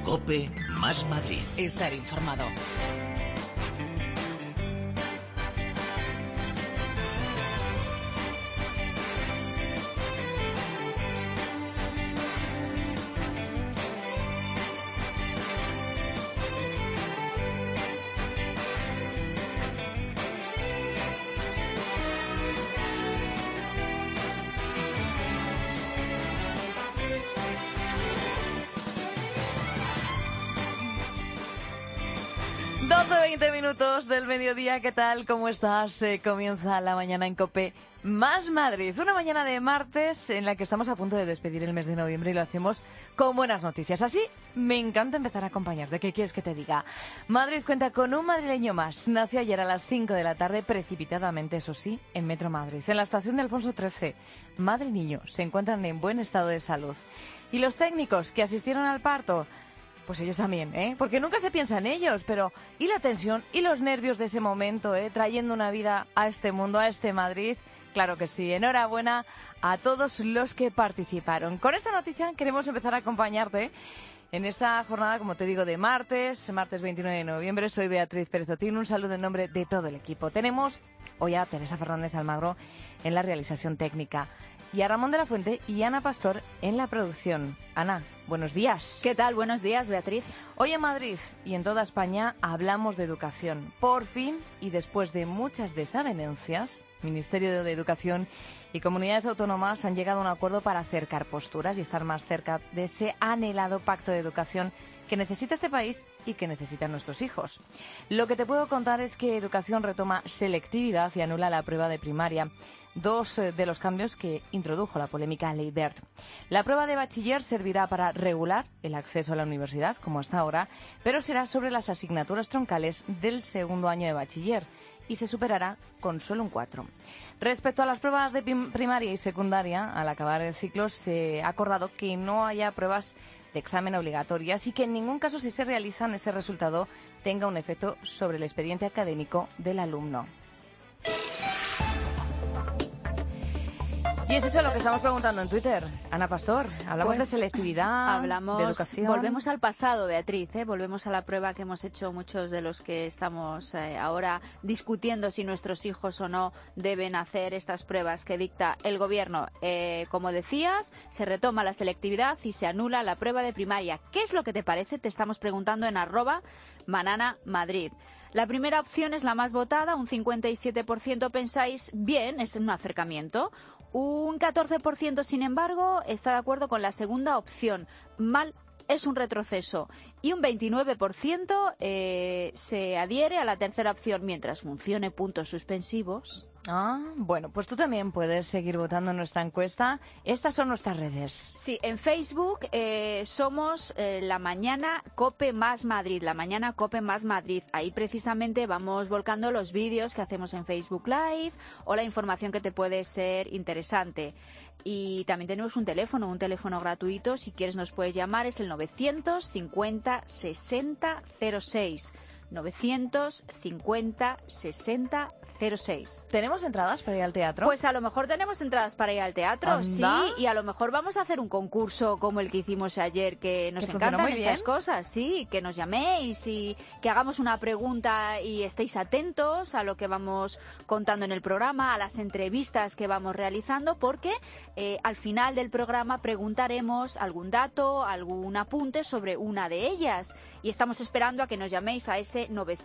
COPE más Madrid. Estar informado. Minutos del mediodía, ¿qué tal? ¿Cómo estás? Comienza la mañana en COPE más Madrid. Una mañana de martes en la que estamos a punto de despedir el mes de noviembre y lo hacemos con buenas noticias. Así, me encanta empezar a acompañarte. ¿Qué quieres que te diga? Madrid cuenta con un madrileño más. Nació ayer a las 5 de la tarde, precipitadamente, eso sí, en Metro Madrid, en la estación de Alfonso XIII. Madre y niño se encuentran en buen estado de salud. Y los técnicos que asistieron al parto, pues ellos también, porque nunca se piensa en ellos, pero ¿y la tensión y los nervios de ese momento, trayendo una vida a este mundo, a este Madrid? Claro que sí. Enhorabuena a todos los que participaron. Con esta noticia queremos empezar a acompañarte en esta jornada, como te digo, de martes 29 de noviembre. Soy Beatriz Pérez Otín. Un saludo en nombre de todo el equipo. Tenemos hoy a Teresa Fernández Almagro en la realización técnica y a Ramón de la Fuente y Ana Pastor en la producción. Ana, buenos días. ¿Qué tal? Buenos días, Beatriz. Hoy en Madrid y en toda España hablamos de educación. Por fin, y después de muchas desavenencias, Ministerio de Educación y comunidades autónomas han llegado a un acuerdo para acercar posturas y estar más cerca de ese anhelado pacto de educación que necesita este país y que necesitan nuestros hijos. Lo que te puedo contar es que Educación retoma selectividad y anula la prueba de primaria, dos de los cambios que introdujo la polémica Ley Wert. La prueba de bachiller servirá para regular el acceso a la universidad, como hasta ahora, pero será sobre las asignaturas troncales del segundo año de bachiller y se superará con solo un 4. Respecto a las pruebas de primaria y secundaria, al acabar el ciclo se ha acordado que no haya pruebas de examen obligatorias y que en ningún caso, si se realizan, ese resultado tenga un efecto sobre el expediente académico del alumno. Y es eso lo que estamos preguntando en Twitter. Ana Pastor, hablamos de selectividad, de educación. Volvemos al pasado, Beatriz, volvemos a la prueba que hemos hecho muchos de los que estamos ahora discutiendo si nuestros hijos o no deben hacer estas pruebas que dicta el gobierno. Como decías, se retoma la selectividad y se anula la prueba de primaria. ¿Qué es lo que te parece? Te estamos preguntando en @mananamadrid. La primera opción es la más votada, un 57% pensáis bien, es un acercamiento. Un 14%, sin embargo, está de acuerdo con la segunda opción. Mal, es un retroceso. Y un 29% se adhiere a la tercera opción mientras funcione puntos suspensivos. Bueno, pues tú también puedes seguir votando en nuestra encuesta. Estas son nuestras redes. Sí, en Facebook somos La Mañana COPE más Madrid, La Mañana COPE más Madrid. Ahí precisamente vamos volcando los vídeos que hacemos en Facebook Live o la información que te puede ser interesante. Y también tenemos un teléfono gratuito. Si quieres nos puedes llamar, es el 950 60 06. 950 60 06. ¿Tenemos entradas para ir al teatro? Pues a lo mejor tenemos entradas para ir al teatro, ¿Anda? Sí, y a lo mejor vamos a hacer un concurso como el que hicimos ayer, que nos encantan estas cosas, sí, que nos llaméis y que hagamos una pregunta y estéis atentos a lo que vamos contando en el programa, a las entrevistas que vamos realizando, porque al final del programa preguntaremos algún dato, algún apunte sobre una de ellas, y estamos esperando a que nos llaméis a ese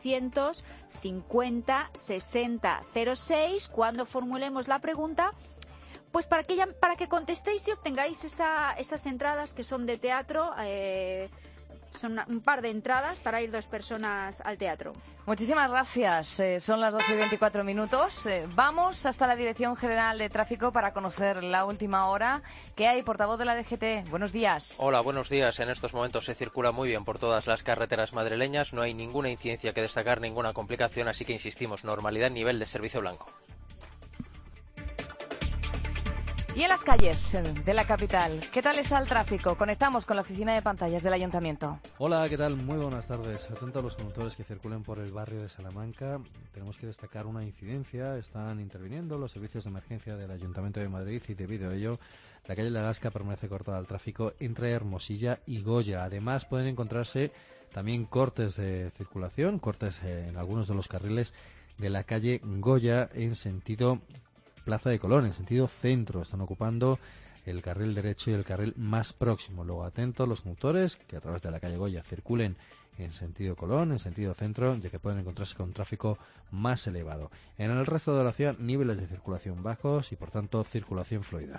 950 60 06 cuando formulemos la pregunta, pues para que contestéis y obtengáis esas entradas que son de teatro. Son un par de entradas para ir 2 personas al teatro. Muchísimas gracias. Son las 12:24. Vamos hasta la Dirección General de Tráfico para conocer la última hora. ¿Qué hay, portavoz de la DGT? Buenos días. Hola, buenos días. En estos momentos se circula muy bien por todas las carreteras madrileñas. No hay ninguna incidencia que destacar, ninguna complicación, así que insistimos, normalidad, nivel de servicio blanco. Y en las calles de la capital, ¿qué tal está el tráfico? Conectamos con la oficina de pantallas del Ayuntamiento. Hola, ¿qué tal? Muy buenas tardes. Atento a los conductores que circulen por el barrio de Salamanca. Tenemos que destacar una incidencia. Están interviniendo los servicios de emergencia del Ayuntamiento de Madrid y debido a ello, la calle La Gasca permanece cortada al tráfico entre Hermosilla y Goya. Además, pueden encontrarse también cortes de circulación, cortes en algunos de los carriles de la calle Goya en sentido Plaza de Colón, en sentido centro. Están ocupando el carril derecho y el carril más próximo. Luego, atentos los conductores que a través de la calle Goya circulen en sentido Colón, en sentido centro, ya que pueden encontrarse con tráfico más elevado. En el resto de la ciudad, niveles de circulación bajos y, por tanto, circulación fluida.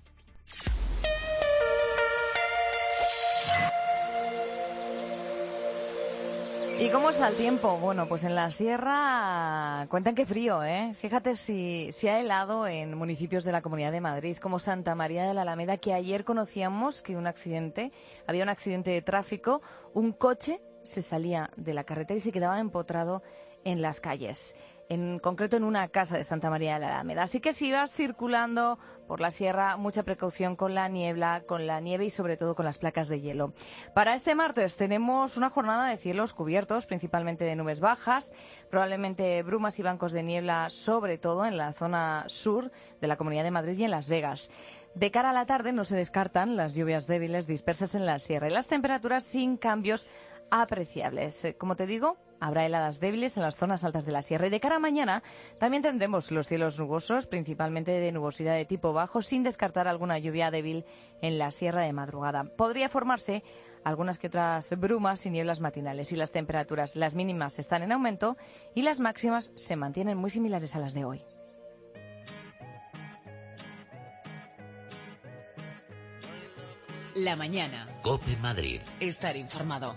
¿Y cómo está el tiempo? Bueno, pues en la sierra cuentan que frío, ¿eh? Fíjate si ha helado en municipios de la Comunidad de Madrid, como Santa María de la Alameda, que ayer conocíamos que había un accidente de tráfico, un coche se salía de la carretera y se quedaba empotrado en las calles. En concreto en una casa de Santa María de la Alameda. Así que si vas circulando por la sierra, mucha precaución con la niebla, con la nieve y sobre todo con las placas de hielo. Para este martes tenemos una jornada de cielos cubiertos, principalmente de nubes bajas, probablemente brumas y bancos de niebla, sobre todo en la zona sur de la Comunidad de Madrid y en Las Vegas. De cara a la tarde no se descartan las lluvias débiles dispersas en la sierra y las temperaturas sin cambios apreciables. Como te digo, habrá heladas débiles en las zonas altas de la sierra. Y de cara a mañana también tendremos los cielos nubosos, principalmente de nubosidad de tipo bajo, sin descartar alguna lluvia débil en la sierra de madrugada. Podría formarse algunas que otras brumas y nieblas matinales. Y las temperaturas, las mínimas están en aumento y las máximas se mantienen muy similares a las de hoy. La mañana. COPE Madrid. Estar informado.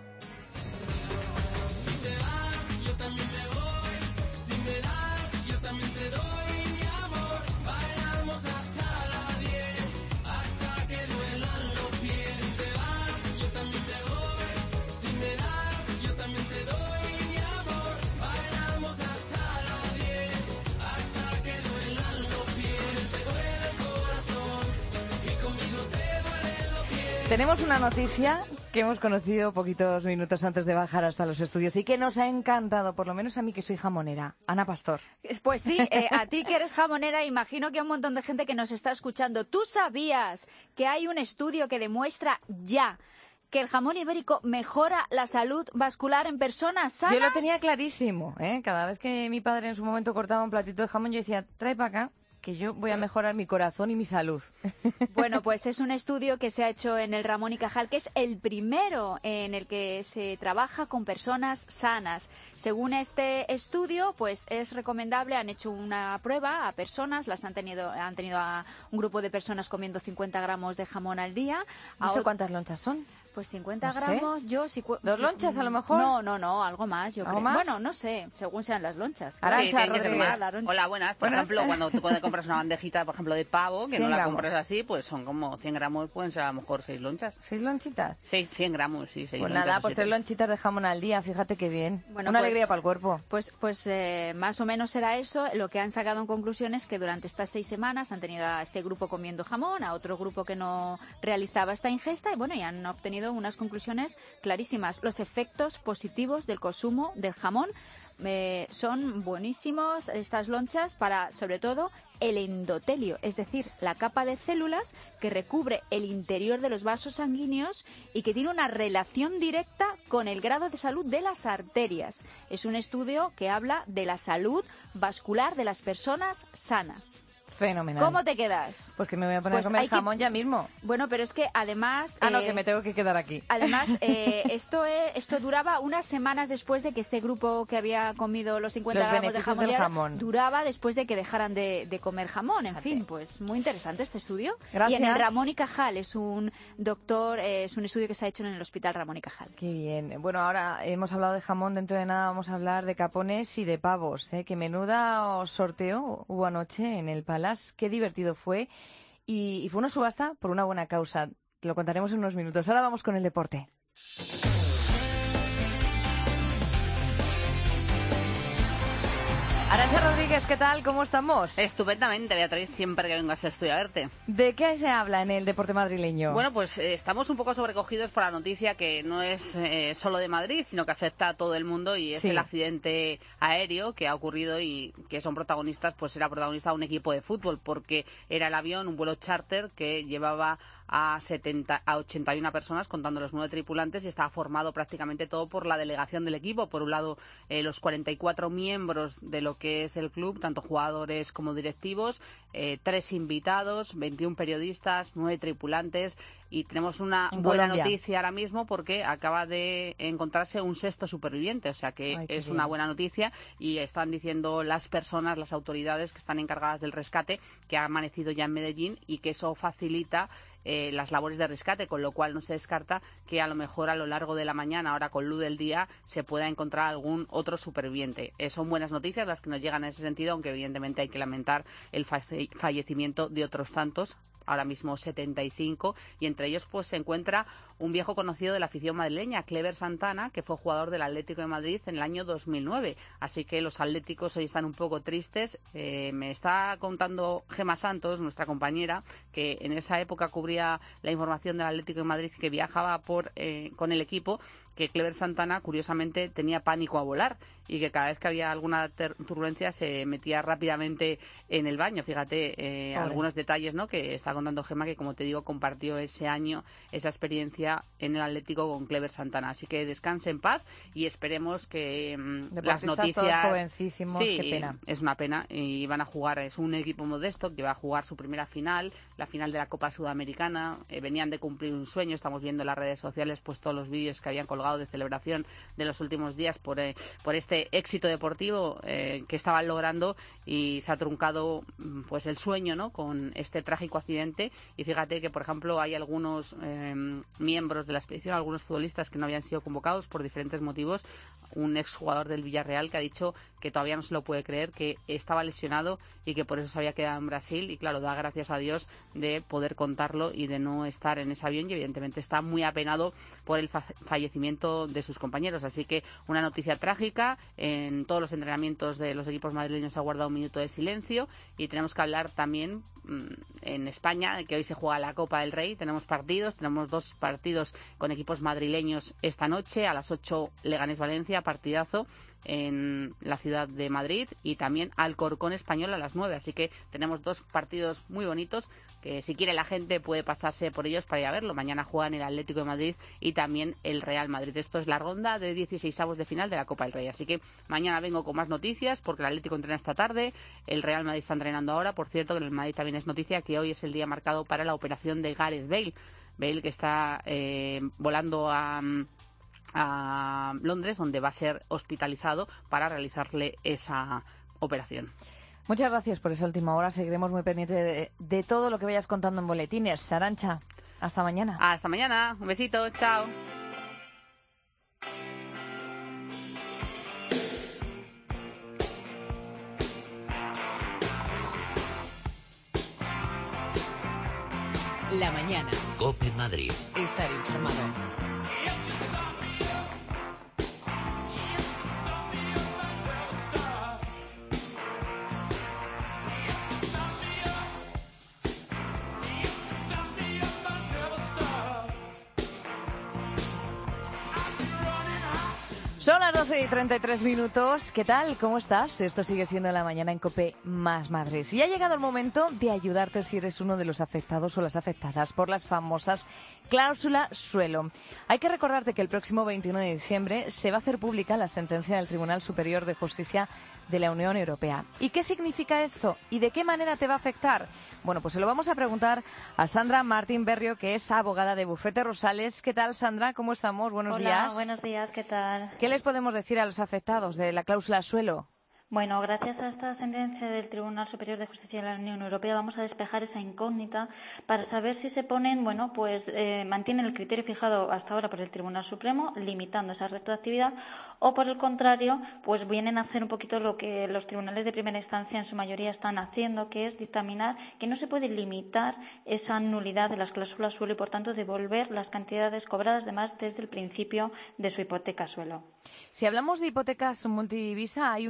Tenemos una noticia que hemos conocido poquitos minutos antes de bajar hasta los estudios y que nos ha encantado, por lo menos a mí que soy jamonera. Ana Pastor. Pues sí, a ti que eres jamonera, imagino que a un montón de gente que nos está escuchando. ¿Tú sabías que hay un estudio que demuestra ya que el jamón ibérico mejora la salud vascular en personas sanas? Yo lo tenía clarísimo, ¿eh? Cada vez que mi padre en su momento cortaba un platito de jamón, yo decía, trae para acá, que yo voy a mejorar mi corazón y mi salud. Bueno, pues es un estudio que se ha hecho en el Ramón y Cajal, que es el primero en el que se trabaja con personas sanas. Según este estudio, pues es recomendable, han hecho una prueba a personas, han tenido a un grupo de personas comiendo 50 gramos de jamón al día. ¿Y eso cuántas lonchas son? Pues 50 no gramos, sé. yo sí... ¿2 lonchas a lo mejor? No, algo más, yo creo. ¿Algo más? Bueno, no sé, según sean las lonchas. Arantxa, que ser más. Hola, buenas. Por ejemplo, cuando tú compras una bandejita, por ejemplo, de pavo, que no la compras así, pues son como 100 gramos, pueden ser a lo mejor 6 lonchas. ¿6 lonchitas? 100 gramos, sí, 6 pues lonchas. Pues nada, pues 3 lonchitas de jamón al día, fíjate qué bien. Bueno, una pues, alegría para el cuerpo. Pues más o menos será eso. Lo que han sacado en conclusión es que durante estas 6 semanas han tenido a este grupo comiendo jamón, a otro grupo que no realizaba esta ingesta, y bueno, y han obtenido unas conclusiones clarísimas. Los efectos positivos del consumo del jamón son buenísimos, estas lonchas, para sobre todo el endotelio, es decir, la capa de células que recubre el interior de los vasos sanguíneos y que tiene una relación directa con el grado de salud de las arterias. Es un estudio que habla de la salud vascular de las personas sanas. Fenomenal. ¿Cómo te quedas? Pues que me voy a poner a comer jamón ya mismo. Bueno, pero es que además... no, que me tengo que quedar aquí. Además, esto duraba unas semanas después de que este grupo que había comido los 50 gramos de jamón, duraba después de que dejaran de comer jamón. En fin, pues muy interesante este estudio. Gracias. Y en el Ramón y Cajal es un estudio que se ha hecho en el Hospital Ramón y Cajal. Qué bien. Bueno, ahora hemos hablado de jamón, dentro de nada vamos a hablar de capones y de pavos, ¿eh? Que menuda sorteo hubo anoche en el Palace. Qué divertido fue y fue una subasta por una buena causa. Te lo contaremos en unos minutos. Ahora vamos con el deporte. Arantxa Rodríguez, ¿qué tal? ¿Cómo estamos? Estupendamente, Beatriz, siempre que vengo a este estudio a verte. ¿De qué se habla en el deporte madrileño? Bueno, pues estamos un poco sobrecogidos por la noticia que no es solo de Madrid, sino que afecta a todo el mundo, y es el accidente aéreo que ha ocurrido y que son protagonistas, pues era protagonista un equipo de fútbol, porque era el avión, un vuelo charter que llevaba a 81 personas, contando los 9 tripulantes, y estaba formado prácticamente todo por la delegación del equipo. Por un lado, los 44 miembros de lo que es el club, tanto jugadores como directivos, 3 invitados, 21 periodistas, 9 tripulantes, y tenemos una buena noticia ahora mismo porque acaba de encontrarse un 6º superviviente, o sea que es una buena noticia, y están diciendo las personas, las autoridades que están encargadas del rescate, que ha amanecido ya en Medellín y que eso facilita las labores de rescate, con lo cual no se descarta que a lo mejor a lo largo de la mañana, ahora con luz del día, se pueda encontrar algún otro superviviente. Son buenas noticias las que nos llegan en ese sentido, aunque evidentemente hay que lamentar el fallecimiento de otros tantos, ahora mismo 75, y entre ellos pues se encuentra un viejo conocido de la afición madrileña, Cleber Santana, que fue jugador del Atlético de Madrid en el año 2009. Así que los atléticos hoy están un poco tristes. Me está contando Gemma Santos, nuestra compañera, que en esa época cubría la información del Atlético de Madrid, que viajaba con el equipo, que Cleber Santana, curiosamente, tenía pánico a volar y que cada vez que había alguna turbulencia se metía rápidamente en el baño. Fíjate, algunos detalles, ¿no?, que está contando Gemma, que como te digo, compartió ese año esa experiencia en el Atlético con Cleber Santana. Así que descanse en paz y esperemos que las noticias... Todos jovencísimos, sí, qué pena. Es una pena, y van a jugar, es un equipo modesto que va a jugar su primera final, la final de la Copa Sudamericana. Venían de cumplir un sueño, estamos viendo en las redes sociales pues todos los vídeos que habían colgado de celebración de los últimos días por este éxito deportivo que estaban logrando, y se ha truncado pues el sueño, ¿no?, con este trágico accidente. Y fíjate que, por ejemplo, hay algunos miembros de la expedición, algunos futbolistas que no habían sido convocados por diferentes motivos. Un exjugador del Villarreal que ha dicho que todavía no se lo puede creer, que estaba lesionado y que por eso se había quedado en Brasil, y claro, da gracias a Dios de poder contarlo y de no estar en ese avión, y evidentemente está muy apenado por el fallecimiento de sus compañeros. Así que una noticia trágica. En todos los entrenamientos de los equipos madrileños se ha guardado un minuto de silencio, y tenemos que hablar también en España, que hoy se juega la Copa del Rey. Tenemos 2 partidos con equipos madrileños esta noche. A las 8, Leganés-Valencia, partidazo en la ciudad de Madrid, y también Alcorcón Español a las 9. Así que tenemos 2 partidos muy bonitos que, si quiere la gente, puede pasarse por ellos para ir a verlo. Mañana juegan el Atlético de Madrid y también el Real Madrid. Esto es la ronda de 16avos de final de la Copa del Rey. Así que mañana vengo con más noticias, porque el Atlético entrena esta tarde, el Real Madrid está entrenando ahora. Por cierto, que en el Madrid también es noticia que hoy es el día marcado para la operación de Gareth Bale. Bale, que está volando a Londres, donde va a ser hospitalizado para realizarle esa operación. Muchas gracias por esa última hora. Seguiremos muy pendientes de todo lo que vayas contando en boletines. Arantxa, hasta mañana. Hasta mañana. Un besito. Chao. La mañana. COPE Madrid. Estar informado. Son las 12:33. ¿Qué tal? ¿Cómo estás? Esto sigue siendo La Mañana en COPE más Madrid. Y ha llegado el momento de ayudarte si eres uno de los afectados o las afectadas por las famosas cláusulas suelo. Hay que recordarte que el próximo 21 de diciembre se va a hacer pública la sentencia del Tribunal Superior de Justicia de la Unión Europea. ¿Y qué significa esto? ¿Y de qué manera te va a afectar? Bueno, pues se lo vamos a preguntar a Sandra Martín Berrio, que es abogada de Bufete Rosales. ¿Qué tal, Sandra? ¿Cómo estamos? Buenos días. Hola, buenos días. ¿Qué tal? ¿Qué les podemos decir a los afectados de la cláusula suelo? Bueno, gracias a esta sentencia del Tribunal Superior de Justicia de la Unión Europea vamos a despejar esa incógnita para saber si se ponen, mantienen el criterio fijado hasta ahora por el Tribunal Supremo, limitando esa retroactividad, o por el contrario, pues vienen a hacer un poquito lo que los tribunales de primera instancia en su mayoría están haciendo, que es dictaminar que no se puede limitar esa nulidad de las cláusulas suelo y, por tanto, devolver las cantidades cobradas de más desde el principio de su hipoteca suelo. Si hablamos de hipotecas multidivisa, hay un nuevo mensaje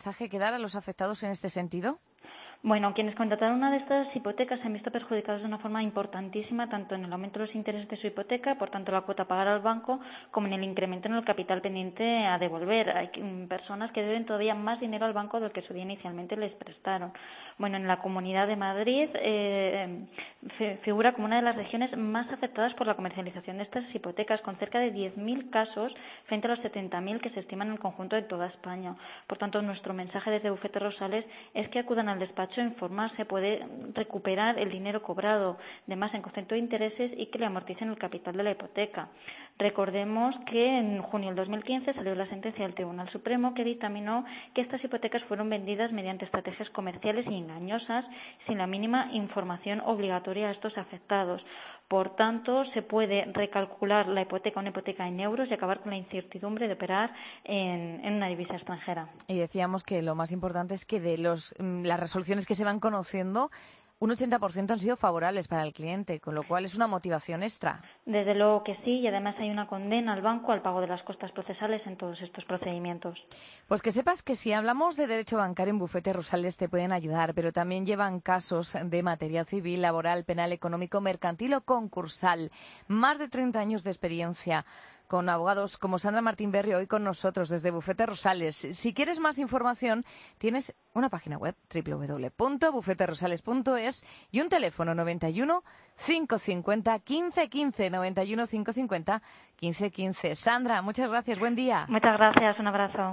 mensaje que dar a los afectados en este sentido? Bueno, quienes contrataron una de estas hipotecas se han visto perjudicados de una forma importantísima, tanto en el aumento de los intereses de su hipoteca, por tanto la cuota a pagar al banco, como en el incremento en el capital pendiente a devolver. Hay personas que deben todavía más dinero al banco del que su día inicialmente les prestaron. Bueno, en la Comunidad de Madrid figura como una de las regiones más afectadas por la comercialización de estas hipotecas, con cerca de 10.000 casos frente a los 70.000 que se estiman en el conjunto de toda España. Por tanto, nuestro mensaje desde Bufete Rosales es que acudan al despacho a informarse, puede recuperar el dinero cobrado de más en concepto de intereses y que le amorticen el capital de la hipoteca. Recordemos que en junio del 2015 salió la sentencia del Tribunal Supremo que dictaminó que estas hipotecas fueron vendidas mediante estrategias comerciales y engañosas sin la mínima información obligatoria a estos afectados. Por tanto, se puede recalcular una hipoteca en euros y acabar con la incertidumbre de operar en una divisa extranjera. Y decíamos que lo más importante es que de las resoluciones que se van conociendo, un 80% han sido favorables para el cliente, con lo cual es una motivación extra. Desde luego que sí, y además hay una condena al banco al pago de las costas procesales en todos estos procedimientos. Pues que sepas que si hablamos de derecho bancario en Bufete Rosales te pueden ayudar, pero también llevan casos de materia civil, laboral, penal, económico, mercantil o concursal. Más de 30 años de experiencia con abogados como Sandra Martín Berrio, hoy con nosotros desde Bufete Rosales. Si quieres más información, tienes una página web, www.bufeterosales.es, y un teléfono 91 550 1515, 91 550 1515. Sandra, muchas gracias, buen día. Muchas gracias, un abrazo.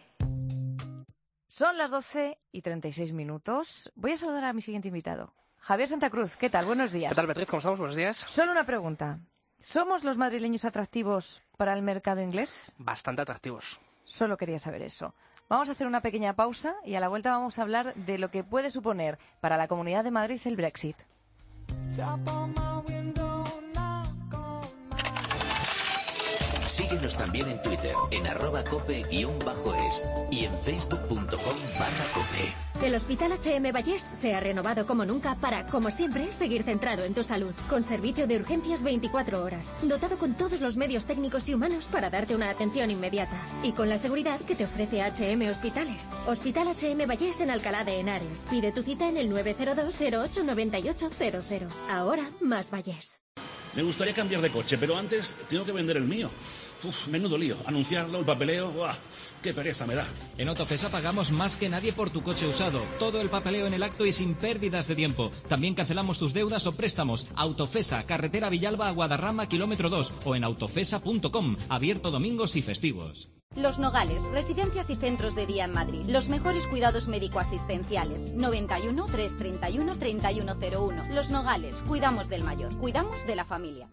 Son las 12:36. Voy a saludar a mi siguiente invitado. Javier Santa Cruz, ¿qué tal? Buenos días. ¿Qué tal, Beatriz? ¿Cómo estamos? Buenos días. Solo una pregunta. ¿Somos los madrileños atractivos para el mercado inglés? Bastante atractivos. Solo quería saber eso. Vamos a hacer una pequeña pausa y a la vuelta vamos a hablar de lo que puede suponer para la Comunidad de Madrid el Brexit. Síguenos también en Twitter, en @cope_es y en facebook.com/cope. El Hospital H.M. Vallés se ha renovado como nunca para, como siempre, seguir centrado en tu salud. Con servicio de urgencias 24 horas, dotado con todos los medios técnicos y humanos para darte una atención inmediata. Y con la seguridad que te ofrece H.M. Hospitales. Hospital H.M. Vallés en Alcalá de Henares. Pide tu cita en el 902 08 9800. Ahora, más Vallés. Me gustaría cambiar de coche, pero antes tengo que vender el mío. Menudo lío. Anunciarlo, el papeleo... ¡Buah! ¡Qué pereza me da! En Autofesa pagamos más que nadie por tu coche usado. Todo el papeleo en el acto y sin pérdidas de tiempo. También cancelamos tus deudas o préstamos. Autofesa, carretera Villalba a Guadarrama, kilómetro 2. O en autofesa.com. Abierto domingos y festivos. Los Nogales, residencias y centros de día en Madrid. Los mejores cuidados médico-asistenciales. 91 331 3101. Los Nogales, cuidamos del mayor, cuidamos de la familia.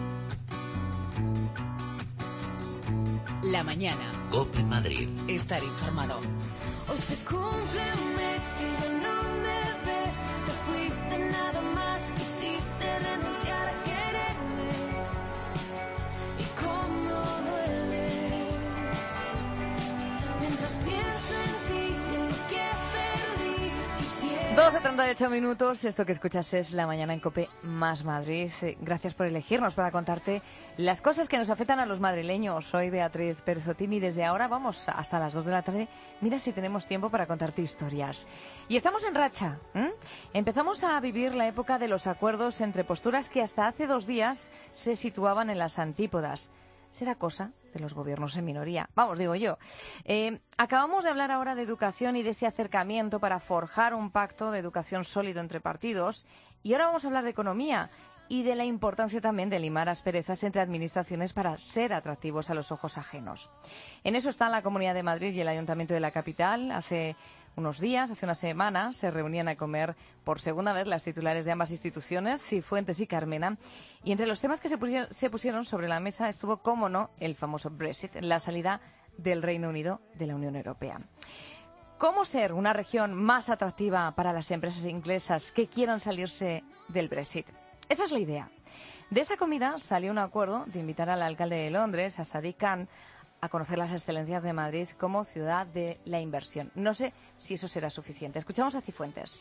La mañana. COPE Madrid. Estar informado. Hoy se cumple un mes que ya no me ves. Te fuiste nada más, quisiste renunciar a quererme. Y cómo dueles. Mientras pienso en ti, en lo que perdí, quisiera... 12:38. Esto que escuchas es La Mañana en COPE más Madrid. Gracias por elegirnos para contarte las cosas que nos afectan a los madrileños. Soy Beatriz Pérez Otín y desde ahora vamos hasta las 2 de la tarde. Mira si tenemos tiempo para contarte historias. Y estamos en racha. Empezamos a vivir la época de los acuerdos entre posturas que hasta hace 2 días se situaban en las antípodas. Será cosa de los gobiernos en minoría. Vamos, digo yo. Acabamos de hablar ahora de educación y de ese acercamiento para forjar un pacto de educación sólido entre partidos. Y ahora vamos a hablar de economía y de la importancia también de limar asperezas entre administraciones para ser atractivos a los ojos ajenos. En eso está la Comunidad de Madrid y el Ayuntamiento de la capital. Hace unos días, hace una semana, se reunían a comer por segunda vez las titulares de ambas instituciones, Cifuentes y Carmena, y entre los temas que se pusieron sobre la mesa estuvo, cómo no, el famoso Brexit, la salida del Reino Unido de la Unión Europea. ¿Cómo ser una región más atractiva para las empresas inglesas que quieran salirse del Brexit? Esa es la idea. De esa comida salió un acuerdo de invitar al alcalde de Londres, a Sadiq Khan, a conocer las excelencias de Madrid como ciudad de la inversión. No sé si eso será suficiente. Escuchamos a Cifuentes.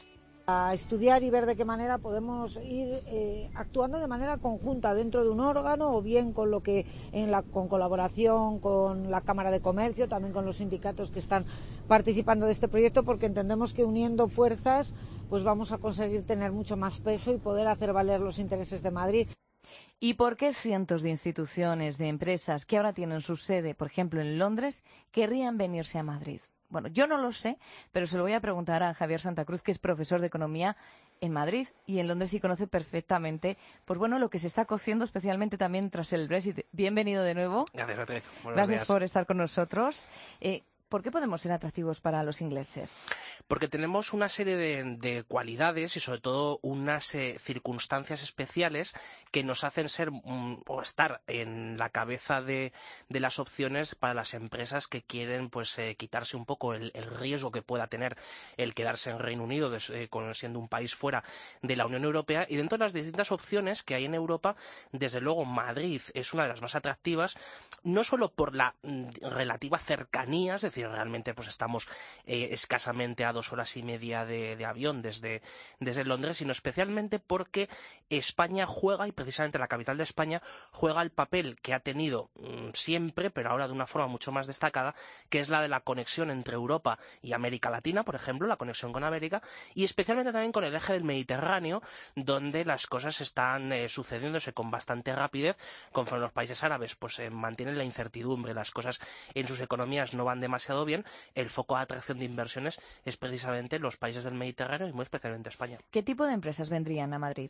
A estudiar y ver de qué manera podemos ir actuando de manera conjunta dentro de un órgano o bien con con colaboración con la Cámara de Comercio, también con los sindicatos que están participando de este proyecto, porque entendemos que uniendo fuerzas pues vamos a conseguir tener mucho más peso y poder hacer valer los intereses de Madrid. ¿Y por qué cientos de instituciones, de empresas que ahora tienen su sede, por ejemplo, en Londres, querrían venirse a Madrid? Bueno, yo no lo sé, pero se lo voy a preguntar a Javier Santa Cruz, que es profesor de Economía en Madrid y en Londres, y conoce perfectamente, pues bueno, lo que se está cociendo, especialmente también tras el Brexit. Bienvenido de nuevo. Gracias, Beatriz. Gracias por estar con nosotros. ¿Por qué podemos ser atractivos para los ingleses? Porque tenemos una serie de cualidades y sobre todo unas circunstancias especiales que nos hacen ser o estar en la cabeza de las opciones para las empresas que quieren pues quitarse un poco el riesgo que pueda tener el quedarse en Reino Unido siendo un país fuera de la Unión Europea. Y dentro de las distintas opciones que hay en Europa, desde luego Madrid es una de las más atractivas, no solo por la relativa cercanía, es decir, realmente pues estamos escasamente a 2 horas y media de avión desde Londres, sino especialmente porque España juega, y precisamente la capital de España juega el papel que ha tenido siempre, pero ahora de una forma mucho más destacada, que es la de la conexión entre Europa y América Latina, por ejemplo, la conexión con América, y especialmente también con el eje del Mediterráneo, donde las cosas están sucediéndose con bastante rapidez, conforme los países árabes pues mantienen la incertidumbre, las cosas en sus economías no van demasiado bien, el foco de atracción de inversiones es precisamente los países del Mediterráneo y muy especialmente España. ¿Qué tipo de empresas vendrían a Madrid?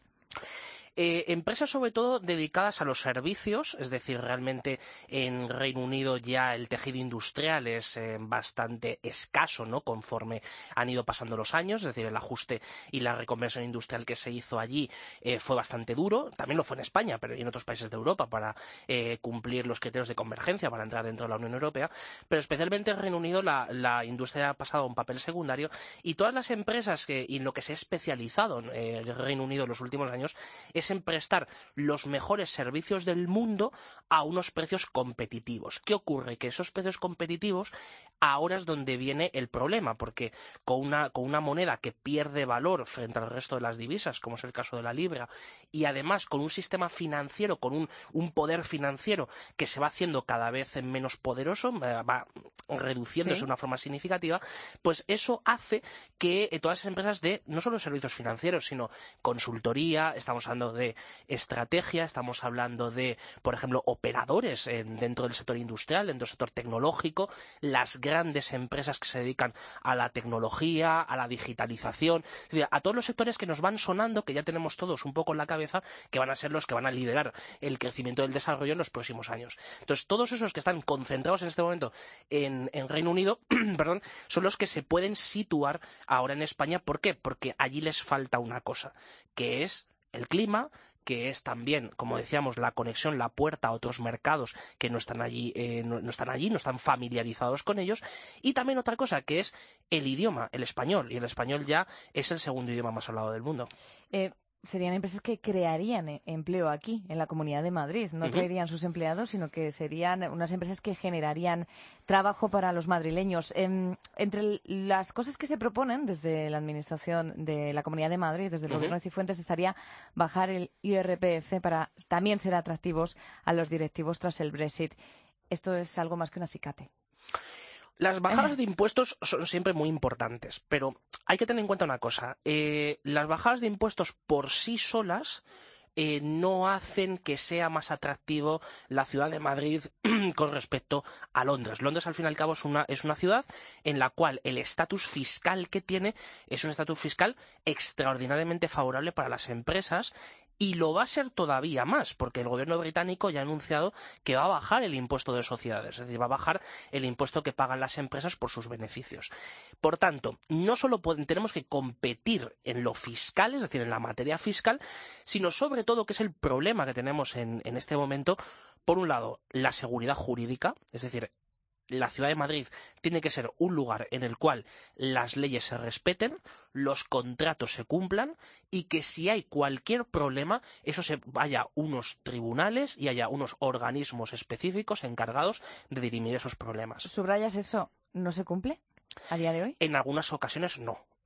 Empresas sobre todo dedicadas a los servicios, es decir, realmente en Reino Unido ya el tejido industrial es bastante escaso, ¿no?, conforme han ido pasando los años, es decir, el ajuste y la reconversión industrial que se hizo allí fue bastante duro, también lo fue en España, pero y en otros países de Europa para cumplir los criterios de convergencia para entrar dentro de la Unión Europea, pero especialmente en Reino Unido la industria ha pasado a un papel secundario, y todas las empresas y en lo que se ha especializado en el Reino Unido en los últimos años es en prestar los mejores servicios del mundo a unos precios competitivos. ¿Qué ocurre? Que esos precios competitivos ahora es donde viene el problema, porque con una moneda que pierde valor frente al resto de las divisas, como es el caso de la libra, y además con un sistema financiero, con un poder financiero que se va haciendo cada vez menos poderoso, va reduciéndose de una forma significativa, pues eso hace que todas esas empresas de no solo servicios financieros, sino consultoría, estamos hablando de estrategia, estamos hablando de, por ejemplo, operadores dentro del sector industrial, dentro del sector tecnológico, las grandes empresas que se dedican a la tecnología, a la digitalización, es decir, a todos los sectores que nos van sonando, que ya tenemos todos un poco en la cabeza, que van a ser los que van a liderar el crecimiento del desarrollo en los próximos años. Entonces, todos esos que están concentrados en este momento en Reino Unido, perdón, son los que se pueden situar ahora en España. ¿Por qué? Porque allí les falta una cosa, que es el clima, que es también, como decíamos, la conexión, la puerta a otros mercados que no están allí, no están familiarizados con ellos, y también otra cosa, que es el idioma, el español, y el español ya es el segundo idioma más hablado del mundo. Serían empresas que crearían empleo aquí, en la Comunidad de Madrid. No traerían sus empleados, sino que serían unas empresas que generarían trabajo para los madrileños. Entre las cosas que se proponen desde la Administración de la Comunidad de Madrid, desde el Gobierno de Cifuentes, estaría bajar el IRPF para también ser atractivos a los directivos tras el Brexit. Esto es algo más que un acicate. Las bajadas de impuestos son siempre muy importantes, pero hay que tener en cuenta una cosa. Las bajadas de impuestos por sí solas no hacen que sea más atractivo la ciudad de Madrid con respecto a Londres. Londres, al fin y al cabo, es una ciudad en la cual el estatus fiscal que tiene es un estatus fiscal extraordinariamente favorable para las empresas, y lo va a ser todavía más, porque el gobierno británico ya ha anunciado que va a bajar el impuesto de sociedades, es decir, va a bajar el impuesto que pagan las empresas por sus beneficios. Por tanto, no solo tenemos que competir en lo fiscal, es decir, en la materia fiscal, sino sobre todo, que es el problema que tenemos en este momento, por un lado, la seguridad jurídica, es decir, la ciudad de Madrid tiene que ser un lugar en el cual las leyes se respeten, los contratos se cumplan, y que si hay cualquier problema, haya unos tribunales y haya unos organismos específicos encargados de dirimir esos problemas. ¿Subrayas eso? ¿No se cumple a día de hoy? En algunas ocasiones no.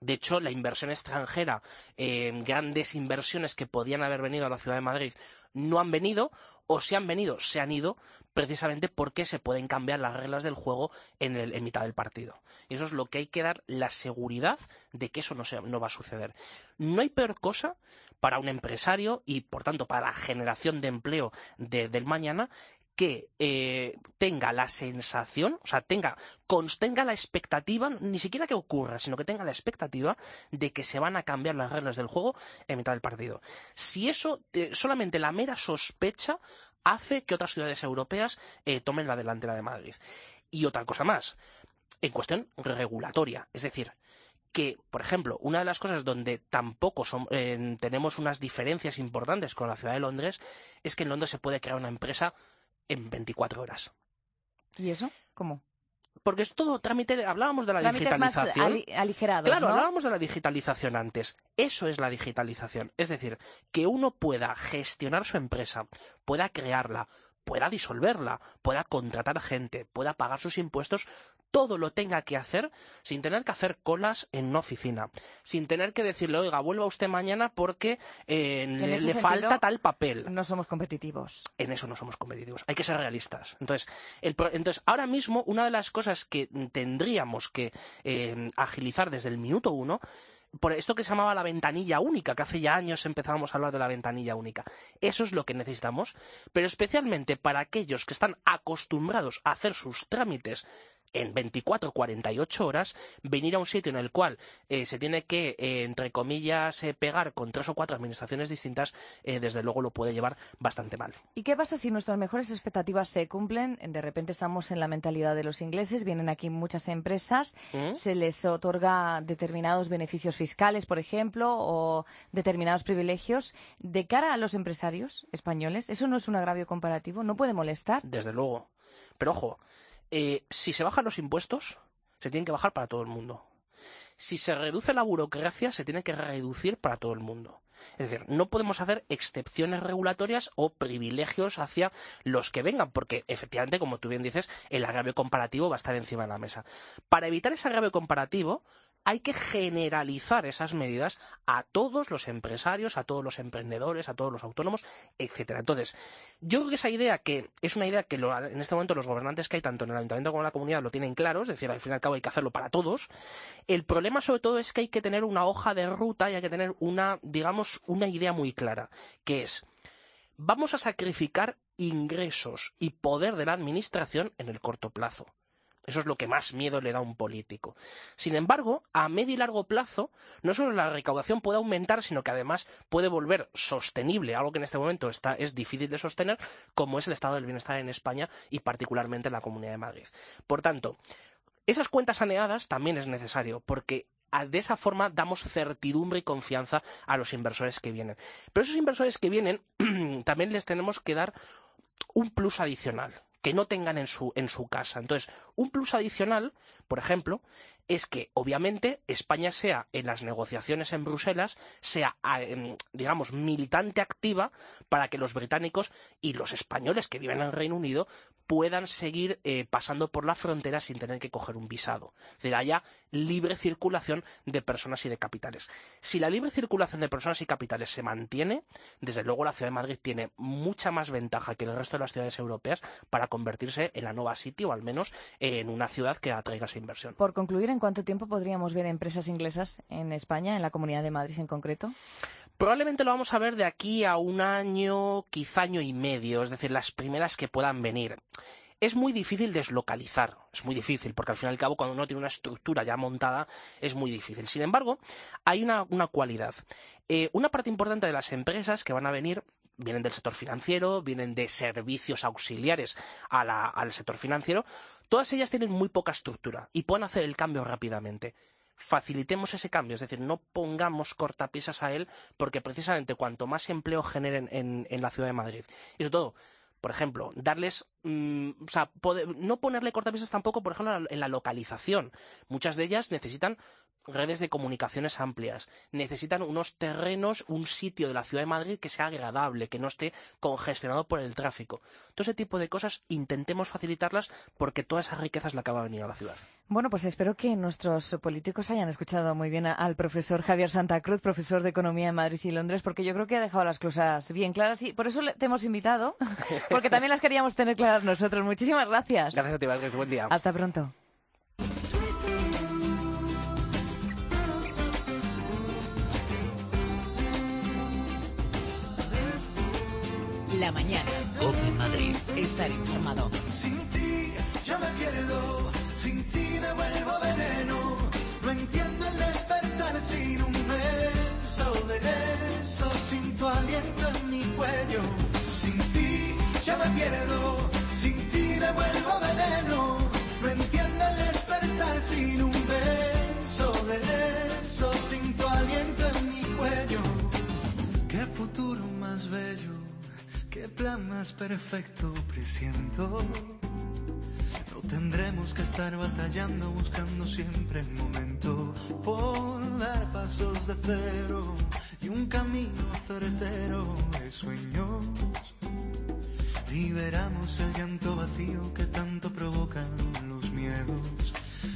De hecho, la inversión extranjera, grandes inversiones que podían haber venido a la ciudad de Madrid, no han venido, o si han venido, se han ido, precisamente porque se pueden cambiar las reglas del juego en mitad del partido. Y eso es lo que hay que dar la seguridad de que eso no va a suceder. No hay peor cosa para un empresario y, por tanto, para la generación de empleo del mañana, que tenga la sensación, o sea, tenga la expectativa, ni siquiera que ocurra, sino que tenga la expectativa de que se van a cambiar las reglas del juego en mitad del partido. Si eso, solamente la mera sospecha hace que otras ciudades europeas tomen la delantera de Madrid. Y otra cosa más, en cuestión regulatoria, es decir, que, por ejemplo, una de las cosas donde tampoco tenemos unas diferencias importantes con la ciudad de Londres es que en Londres se puede crear una empresa en 24 horas. ¿Y eso? ¿Cómo? Porque es todo trámite, hablábamos de la trámites digitalización. más aligerados, claro, ¿no? Hablábamos de la digitalización antes. Eso es la digitalización. Es decir, que uno pueda gestionar su empresa, pueda crearla, pueda disolverla, pueda contratar gente, pueda pagar sus impuestos, todo lo tenga que hacer sin tener que hacer colas en una oficina, sin tener que decirle, oiga, vuelva usted mañana porque le falta tal papel. No somos competitivos. En eso no somos competitivos. Hay que ser realistas. Entonces, ahora mismo, una de las cosas que tendríamos que agilizar desde el minuto 1, por esto que se llamaba la ventanilla única, que hace ya años empezábamos a hablar de la ventanilla única. Eso es lo que necesitamos, pero especialmente para aquellos que están acostumbrados a hacer sus trámites en 24 o 48 horas, venir a un sitio en el cual se tiene que, entre comillas, pegar con 3 o 4 administraciones distintas, desde luego lo puede llevar bastante mal. ¿Y qué pasa si nuestras mejores expectativas se cumplen? De repente estamos en la mentalidad de los ingleses, vienen aquí muchas empresas, se les otorga determinados beneficios fiscales, por ejemplo, o determinados privilegios. De cara a los empresarios españoles, ¿eso no es un agravio comparativo? ¿No puede molestar? Desde luego. Pero ojo, si se bajan los impuestos, se tienen que bajar para todo el mundo. Si se reduce la burocracia, se tiene que reducir para todo el mundo. Es decir, no podemos hacer excepciones regulatorias o privilegios hacia los que vengan, porque efectivamente, como tú bien dices, el agravio comparativo va a estar encima de la mesa. Para evitar ese agravio comparativo, hay que generalizar esas medidas a todos los empresarios, a todos los emprendedores, a todos los autónomos, etcétera. Entonces, yo creo que esa idea, que es una idea que en este momento los gobernantes que hay tanto en el ayuntamiento como en la comunidad lo tienen claro, es decir, al fin y al cabo hay que hacerlo para todos. El problema sobre todo es que hay que tener una hoja de ruta y hay que tener una idea muy clara, que es: vamos a sacrificar ingresos y poder de la administración en el corto plazo. Eso es lo que más miedo le da a un político. Sin embargo, a medio y largo plazo, no solo la recaudación puede aumentar, sino que además puede volver sostenible, algo que en este momento es difícil de sostener, como es el estado del bienestar en España y particularmente en la Comunidad de Madrid. Por tanto, esas cuentas saneadas también es necesario, porque de esa forma damos certidumbre y confianza a los inversores que vienen. Pero esos inversores que vienen también les tenemos que dar un plus adicional que no tengan en su casa. Entonces, un plus adicional, por ejemplo, es que obviamente España sea, en las negociaciones en Bruselas, sea, digamos, militante activa para que los británicos y los españoles que viven en el Reino Unido puedan seguir pasando por la frontera sin tener que coger un visado. Es decir, haya libre circulación de personas y de capitales. Si la libre circulación de personas y capitales se mantiene, desde luego la Ciudad de Madrid tiene mucha más ventaja que el resto de las ciudades europeas para convertirse en la nueva City, o al menos en una ciudad que atraiga esa inversión. Por concluir, ¿en cuánto tiempo podríamos ver empresas inglesas en España, en la Comunidad de Madrid en concreto? Probablemente lo vamos a ver de aquí a un año, quizá año y medio, es decir, las primeras que puedan venir. Es muy difícil deslocalizar, es muy difícil, porque al fin y al cabo cuando uno tiene una estructura ya montada es muy difícil. Sin embargo, hay una cualidad. Una parte importante de las empresas que van a venir vienen del sector financiero, vienen de servicios auxiliares al sector financiero. Todas ellas tienen muy poca estructura y pueden hacer el cambio rápidamente. Facilitemos ese cambio, es decir, no pongamos cortapisas a él, porque precisamente cuanto más empleo generen en la Ciudad de Madrid, y sobre todo, por ejemplo, darles no ponerle cortapisas tampoco, por ejemplo, en la localización. Muchas de ellas necesitan redes de comunicaciones amplias, necesitan unos terrenos, un sitio de la ciudad de Madrid que sea agradable, que no esté congestionado por el tráfico. Todo ese tipo de cosas intentemos facilitarlas porque toda esa riqueza es la que va a venir a la ciudad. Bueno, pues espero que nuestros políticos hayan escuchado muy bien al profesor Javier Santa Cruz, profesor de Economía en Madrid y Londres, porque yo creo que ha dejado las cosas bien claras y por eso te hemos invitado, porque también las queríamos tener claras nosotros. Muchísimas gracias. Gracias a ti, Vázquez. Buen día. Hasta pronto. La mañana. COPE Madrid. Estar informado. Sin ti yo me pierdo, sin ti me vuelvo veneno. No entiendo el despertar sin un beso de eso, sin tu aliento en mi cuello. Sin ti yo me pierdo, sin ti me vuelvo veneno. No entiendo el despertar sin un beso de eso, sin tu aliento en mi cuello. Qué futuro más bello. Qué plan más perfecto presiento. No tendremos que estar batallando, buscando siempre el momento por dar pasos de cero y un camino certero de sueños. Liberamos el llanto vacío que tanto provocan los miedos.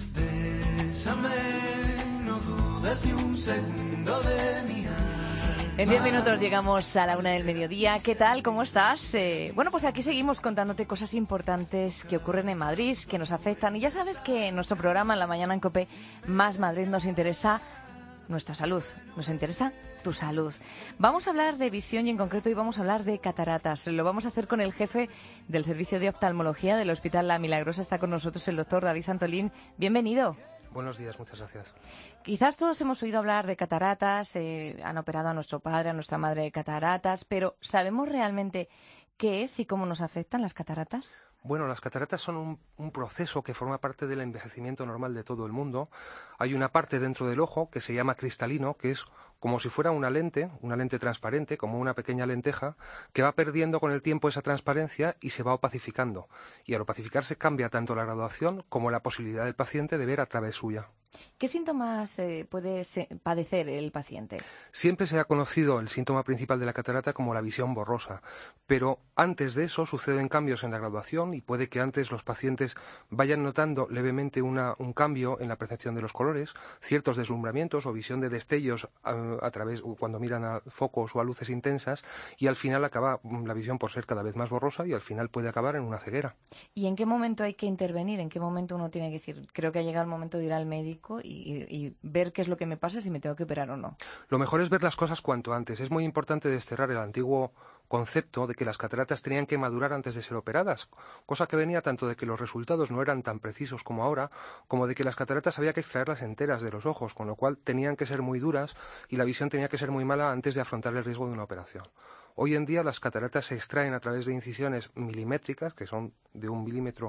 Bésame, no dudes ni un segundo de mi alma. En 10 minutos llegamos a la 1 del mediodía. ¿Qué tal? ¿Cómo estás? Bueno, pues aquí seguimos contándote cosas importantes que ocurren en Madrid, que nos afectan. Y ya sabes que en nuestro programa, en la mañana en COPE, Más Madrid, nos interesa nuestra salud. Nos interesa tu salud. Vamos a hablar de visión y en concreto hoy vamos a hablar de cataratas. Lo vamos a hacer con el jefe del Servicio de Oftalmología del Hospital La Milagrosa. Está con nosotros el doctor David Antolín. Bienvenido. Buenos días, muchas gracias. Quizás todos hemos oído hablar de cataratas, han operado a nuestro padre, a nuestra madre de cataratas, pero ¿sabemos realmente qué es y cómo nos afectan las cataratas? Bueno, las cataratas son un proceso que forma parte del envejecimiento normal de todo el mundo. Hay una parte dentro del ojo que se llama cristalino, que es como si fuera una lente transparente, como una pequeña lenteja, que va perdiendo con el tiempo esa transparencia y se va opacificando. Y al opacificarse cambia tanto la graduación como la posibilidad del paciente de ver a través suya. ¿Qué síntomas puede padecer el paciente? Siempre se ha conocido el síntoma principal de la catarata como la visión borrosa, pero antes de eso suceden cambios en la graduación y puede que antes los pacientes vayan notando levemente un cambio en la percepción de los colores, ciertos deslumbramientos o visión de destellos a través cuando miran a focos o a luces intensas y al final acaba la visión por ser cada vez más borrosa y al final puede acabar en una ceguera. ¿Y en qué momento hay que intervenir? ¿En qué momento uno tiene que decir, creo que ha llegado el momento de ir al médico y ver qué es lo que me pasa, si me tengo que operar o no? Lo mejor es ver las cosas cuanto antes. Es muy importante desterrar el antiguo concepto de que las cataratas tenían que madurar antes de ser operadas, cosa que venía tanto de que los resultados no eran tan precisos como ahora, como de que las cataratas había que extraerlas enteras de los ojos, con lo cual tenían que ser muy duras y la visión tenía que ser muy mala antes de afrontar el riesgo de una operación. Hoy en día las cataratas se extraen a través de incisiones milimétricas, que son de 1 milímetro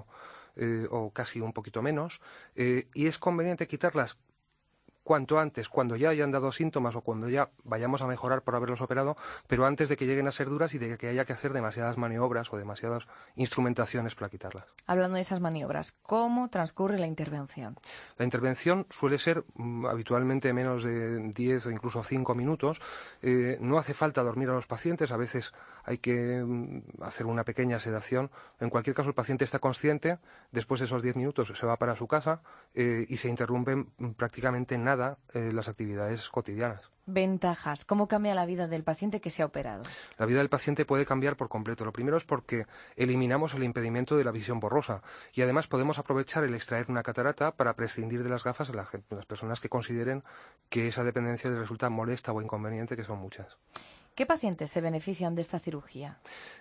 o casi un poquito menos, y es conveniente quitarlas cuanto antes, cuando ya hayan dado síntomas o cuando ya vayamos a mejorar por haberlos operado, pero antes de que lleguen a ser duras y de que haya que hacer demasiadas maniobras o demasiadas instrumentaciones para quitarlas. Hablando de esas maniobras, ¿cómo transcurre la intervención? La intervención suele ser habitualmente menos de 10 o incluso 5 minutos. No hace falta dormir a los pacientes, a veces hay que hacer una pequeña sedación. En cualquier caso, el paciente está consciente, después de esos 10 minutos se va para su casa y se interrumpen prácticamente nada las actividades cotidianas. Ventajas. ¿Cómo cambia la vida del paciente que se ha operado? La vida del paciente puede cambiar por completo. Lo primero es porque eliminamos el impedimento de la visión borrosa y además podemos aprovechar el extraer una catarata para prescindir de las gafas a las personas que consideren que esa dependencia les resulta molesta o inconveniente, que son muchas. ¿Qué pacientes se benefician de esta cirugía?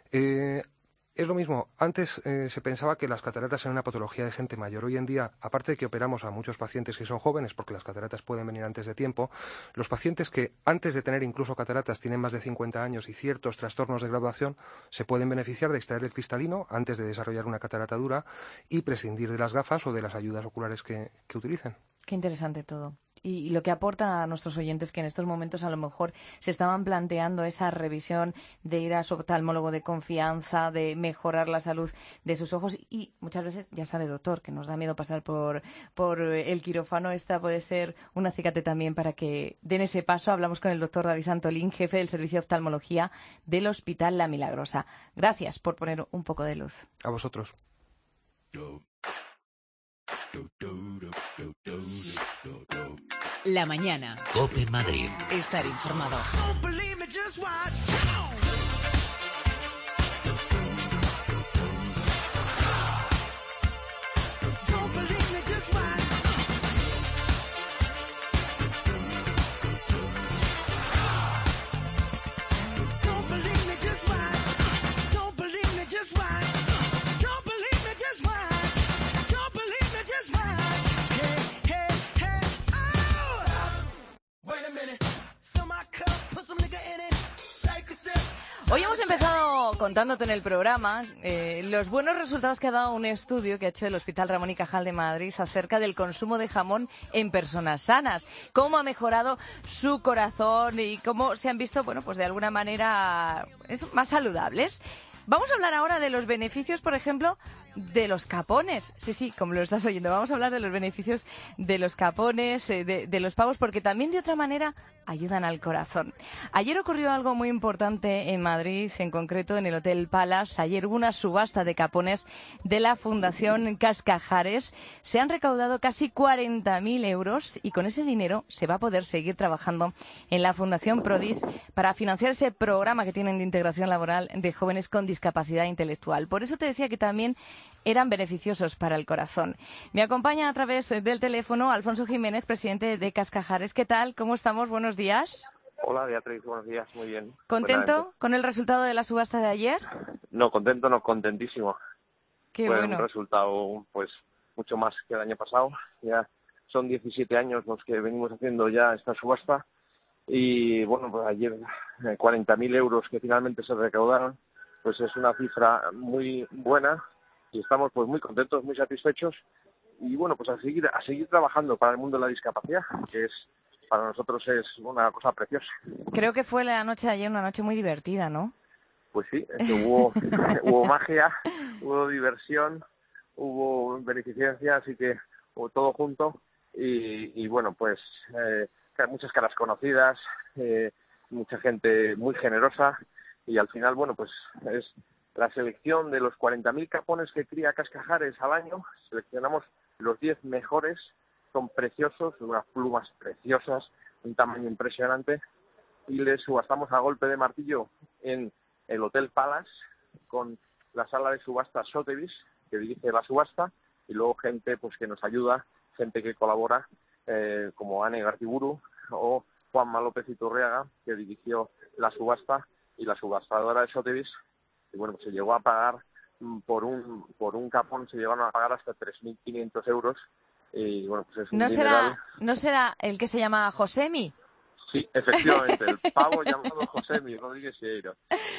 Es lo mismo. Antes se pensaba que las cataratas eran una patología de gente mayor. Hoy en día, aparte de que operamos a muchos pacientes que son jóvenes, porque las cataratas pueden venir antes de tiempo, los pacientes que antes de tener incluso cataratas tienen más de 50 años y ciertos trastornos de graduación se pueden beneficiar de extraer el cristalino antes de desarrollar una catarata dura y prescindir de las gafas o de las ayudas oculares que utilicen. Qué interesante todo. y lo que aporta a nuestros oyentes que en estos momentos a lo mejor se estaban planteando esa revisión de ir a su oftalmólogo de confianza, de mejorar la salud de sus ojos y muchas veces, ya sabe doctor, que nos da miedo pasar por el quirófano, esta puede ser un acicate también para que den ese paso. Hablamos con el doctor David Antolín, jefe del Servicio de Oftalmología del Hospital La Milagrosa. Gracias por poner un poco de luz. A vosotros. La mañana. COPE Madrid. Estar informado. Hoy hemos empezado contándote en el programa los buenos resultados que ha dado un estudio que ha hecho el Hospital Ramón y Cajal de Madrid acerca del consumo de jamón en personas sanas, cómo ha mejorado su corazón y cómo se han visto, bueno, pues de alguna manera más saludables. Vamos a hablar ahora de los beneficios, por ejemplo, de los capones. Sí, como lo estás oyendo, vamos a hablar de los beneficios de los capones, de los pavos, porque también de otra manera ayudan al corazón. Ayer ocurrió algo muy importante en Madrid, en concreto en el Hotel Palace. Ayer hubo una subasta de capones de la Fundación Cascajares. Se han recaudado casi 40.000 euros y con ese dinero se va a poder seguir trabajando en la Fundación Prodis para financiar ese programa que tienen de integración laboral de jóvenes con discapacidad intelectual. Por eso te decía que también eran beneficiosos para el corazón. Me acompaña a través del teléfono Alfonso Jiménez, presidente de Cascajares. ¿Qué tal? ¿Cómo estamos? Buenos días. Hola, Beatriz. Buenos días. Muy bien. ¿Contento con el resultado de la subasta de ayer? No, contento, no, contentísimo. Qué Fue bueno. un resultado, pues, mucho más que el año pasado. Ya son 17 años los que venimos haciendo ya esta subasta. Y, bueno, pues ayer 40.000 euros que finalmente se recaudaron, pues es una cifra muy buena. Y estamos pues muy contentos, muy satisfechos y bueno, pues a seguir trabajando para el mundo de la discapacidad, que para nosotros es una cosa preciosa. Creo que fue la noche de ayer una noche muy divertida, ¿no? Pues sí, es que hubo magia, hubo diversión, hubo beneficencia, así que hubo todo junto y bueno, pues muchas caras conocidas, mucha gente muy generosa y al final, bueno, pues es la selección de los 40.000 capones que cría Cascajares al año. Seleccionamos los 10 mejores, son preciosos, unas plumas preciosas, un tamaño impresionante, y les subastamos a golpe de martillo en el Hotel Palace, con la sala de subasta Sotheby's, que dirige la subasta, y luego gente pues que nos ayuda, gente que colabora, como Ane Gartiburu o Juanma López Iturriaga, que dirigió la subasta, y la subastadora de Sotheby's. Y bueno, pues se llegó a pagar por un capón, se llegaron a pagar hasta 3.500 euros. Y bueno, pues es un dineral. ¿No será el que se llama Josemi? Sí, efectivamente, el pavo llamado Josemi Rodríguez Sieiro.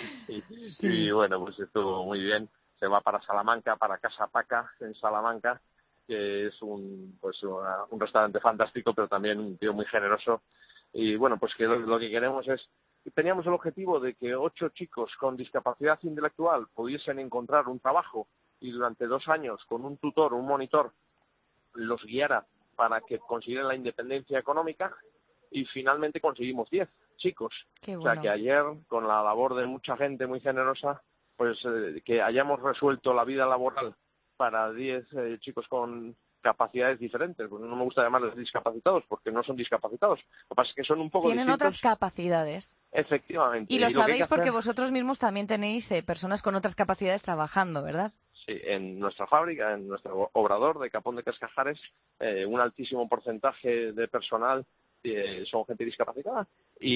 Y bueno, pues estuvo muy bien. Se va para Salamanca, para Casa Paca, en Salamanca, que es un restaurante fantástico, pero también un tío muy generoso. Y bueno, pues que lo que queremos es... Teníamos el objetivo de que 8 chicos con discapacidad intelectual pudiesen encontrar un trabajo y durante 2 años con un tutor, un monitor, los guiara para que consiguieran la independencia económica y finalmente conseguimos 10 chicos. Qué bueno. O sea que ayer, con la labor de mucha gente muy generosa, pues que hayamos resuelto la vida laboral para 10 chicos con capacidades diferentes. Pues no me gusta llamarles discapacitados porque no son discapacitados. Lo que pasa es que son un poco Tienen distintos. otras capacidades. Efectivamente. Y lo sabéis porque hacer... vosotros mismos también tenéis personas con otras capacidades trabajando, ¿verdad? Sí, en nuestra fábrica, en nuestro obrador de Capón de Cascajares, un altísimo porcentaje de personal son gente discapacitada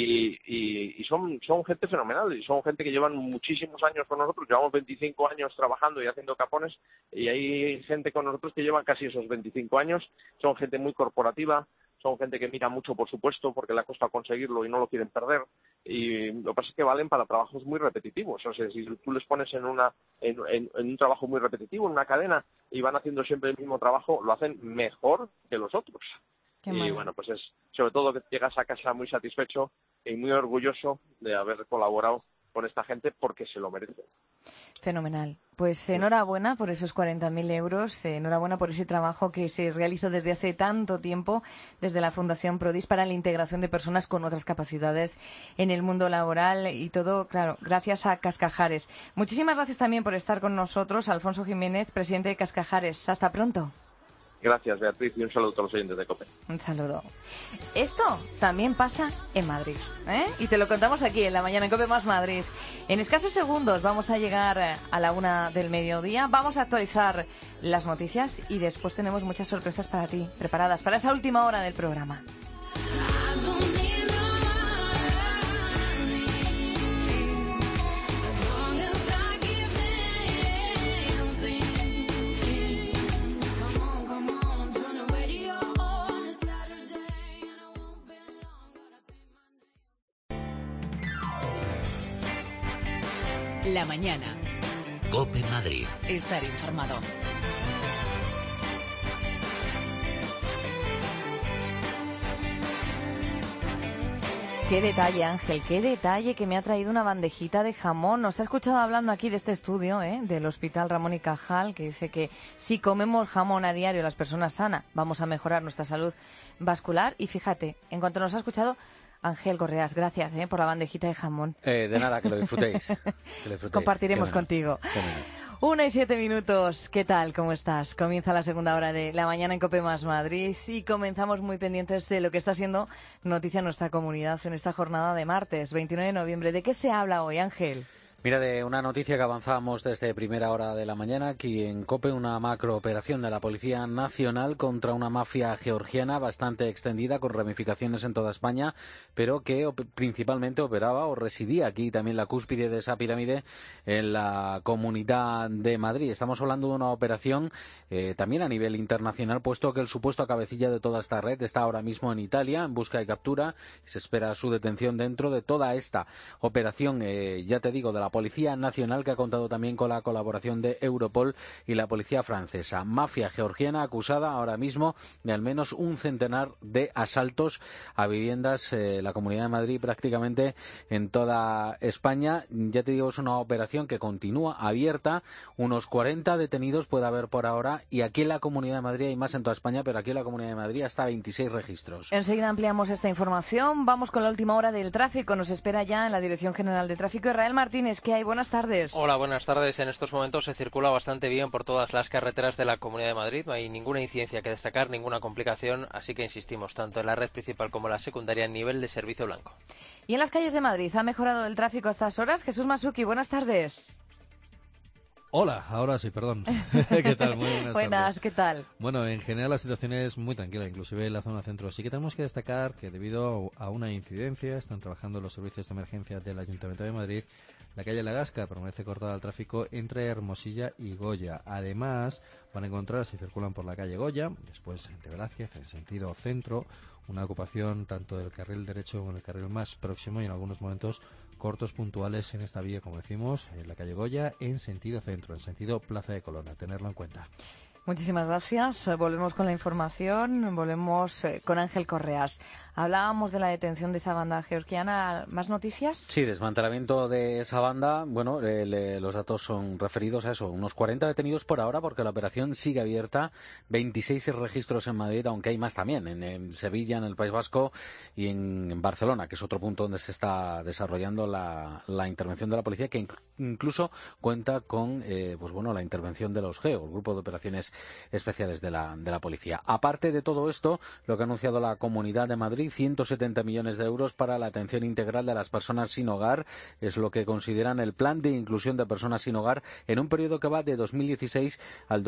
y son gente fenomenal y son gente que llevan muchísimos años con nosotros. Llevamos 25 años trabajando y haciendo capones y hay gente con nosotros que lleva casi esos 25 años. Son gente muy corporativa, son gente que mira mucho por supuesto porque le ha costado conseguirlo y no lo quieren perder. Y lo que pasa es que valen para trabajos muy repetitivos. O sea, si tú les pones en un trabajo muy repetitivo, en una cadena, y van haciendo siempre el mismo trabajo, lo hacen mejor que los otros. Y bueno, pues es sobre todo que llegas a casa muy satisfecho y muy orgulloso de haber colaborado con esta gente porque se lo merece. Fenomenal. Pues enhorabuena por esos 40.000 euros, enhorabuena por ese trabajo que se realiza desde hace tanto tiempo desde la Fundación Prodis para la integración de personas con otras capacidades en el mundo laboral y todo, claro, gracias a Cascajares. Muchísimas gracias también por estar con nosotros, Alfonso Jiménez, presidente de Cascajares. Hasta pronto. Gracias, Beatriz, y un saludo a todos los oyentes de COPE. Un saludo. Esto también pasa en Madrid, ¿eh? Y te lo contamos aquí en La Mañana en COPE más Madrid. En escasos segundos vamos a llegar a la 1 del mediodía, vamos a actualizar las noticias y después tenemos muchas sorpresas para ti, preparadas para esa última hora del programa. La mañana. COPE Madrid. Estar informado. Qué detalle, Ángel, qué detalle que me ha traído una bandejita de jamón. Nos ha escuchado hablando aquí de este estudio, del Hospital Ramón y Cajal, que dice que si comemos jamón a diario las personas sanas, vamos a mejorar nuestra salud vascular. Y fíjate, en cuanto nos ha escuchado, Ángel Correas, gracias por la bandejita de jamón. De nada, que lo disfrutéis. Compartiremos contigo. 1:07. ¿Qué tal? ¿Cómo estás? Comienza la segunda hora de La Mañana en COPE más Madrid y comenzamos muy pendientes de lo que está siendo noticia en nuestra comunidad en esta jornada de martes, 29 de noviembre. ¿De qué se habla hoy, Ángel? Mira, de una noticia que avanzábamos desde primera hora de la mañana, aquí en COPE, una macrooperación de la Policía Nacional contra una mafia georgiana bastante extendida, con ramificaciones en toda España, pero que principalmente operaba o residía aquí, también la cúspide de esa pirámide, en la Comunidad de Madrid. Estamos hablando de una operación también a nivel internacional, puesto que el supuesto cabecilla de toda esta red está ahora mismo en Italia, en busca y captura, y se espera su detención dentro de toda esta operación, ya te digo, de la Policía Nacional, que ha contado también con la colaboración de Europol y la Policía Francesa. Mafia georgiana acusada ahora mismo de al menos un centenar de asaltos a viviendas, la Comunidad de Madrid, prácticamente en toda España. Ya te digo, es una operación que continúa abierta. Unos 40 detenidos puede haber por ahora, y aquí en la Comunidad de Madrid hay más en toda España, pero aquí en la Comunidad de Madrid hasta 26 registros. Enseguida ampliamos esta información. Vamos con la última hora del tráfico. Nos espera ya en la Dirección General de Tráfico Israel Martínez. ¿Qué hay? Buenas tardes. Hola, buenas tardes. En estos momentos se circula bastante bien por todas las carreteras de la Comunidad de Madrid. No hay ninguna incidencia que destacar, ninguna complicación, así que insistimos, tanto en la red principal como en la secundaria, en nivel de servicio blanco. ¿Y en las calles de Madrid ha mejorado el tráfico a estas horas? Jesús Masuki, buenas tardes. Hola, ahora sí, perdón. ¿Qué tal? Muy buenas Buenas, tardes. ¿qué tal? Bueno, en general la situación es muy tranquila, inclusive en la zona centro. Sí que tenemos que destacar que debido a una incidencia, están trabajando los servicios de emergencia del Ayuntamiento de Madrid, la calle La Gasca permanece cortada al tráfico entre Hermosilla y Goya. Además, van a encontrar, si circulan por la calle Goya, después de Velázquez, en sentido centro, una ocupación tanto del carril derecho como del carril más próximo y en algunos momentos cortos puntuales en esta vía, como decimos, en la calle Goya, en sentido centro, en sentido Plaza de Colón. A tenerlo en cuenta. Muchísimas gracias. Volvemos con la información, volvemos con Ángel Correas. Hablábamos de la detención de esa banda georgiana. ¿Más noticias? Sí, desmantelamiento de esa banda. Bueno, los datos son referidos a eso. Unos 40 detenidos por ahora, porque la operación sigue abierta. 26 registros en Madrid, aunque hay más también. En Sevilla, en el País Vasco y en Barcelona, que es otro punto donde se está desarrollando la intervención de la policía, que incluso cuenta con la intervención de los GEO, el Grupo de Operaciones Especiales de la Policía. Aparte de todo esto, lo que ha anunciado la Comunidad de Madrid, 170 millones de euros para la atención integral de las personas sin hogar, es lo que consideran el plan de inclusión de personas sin hogar en un periodo que va de 2016 al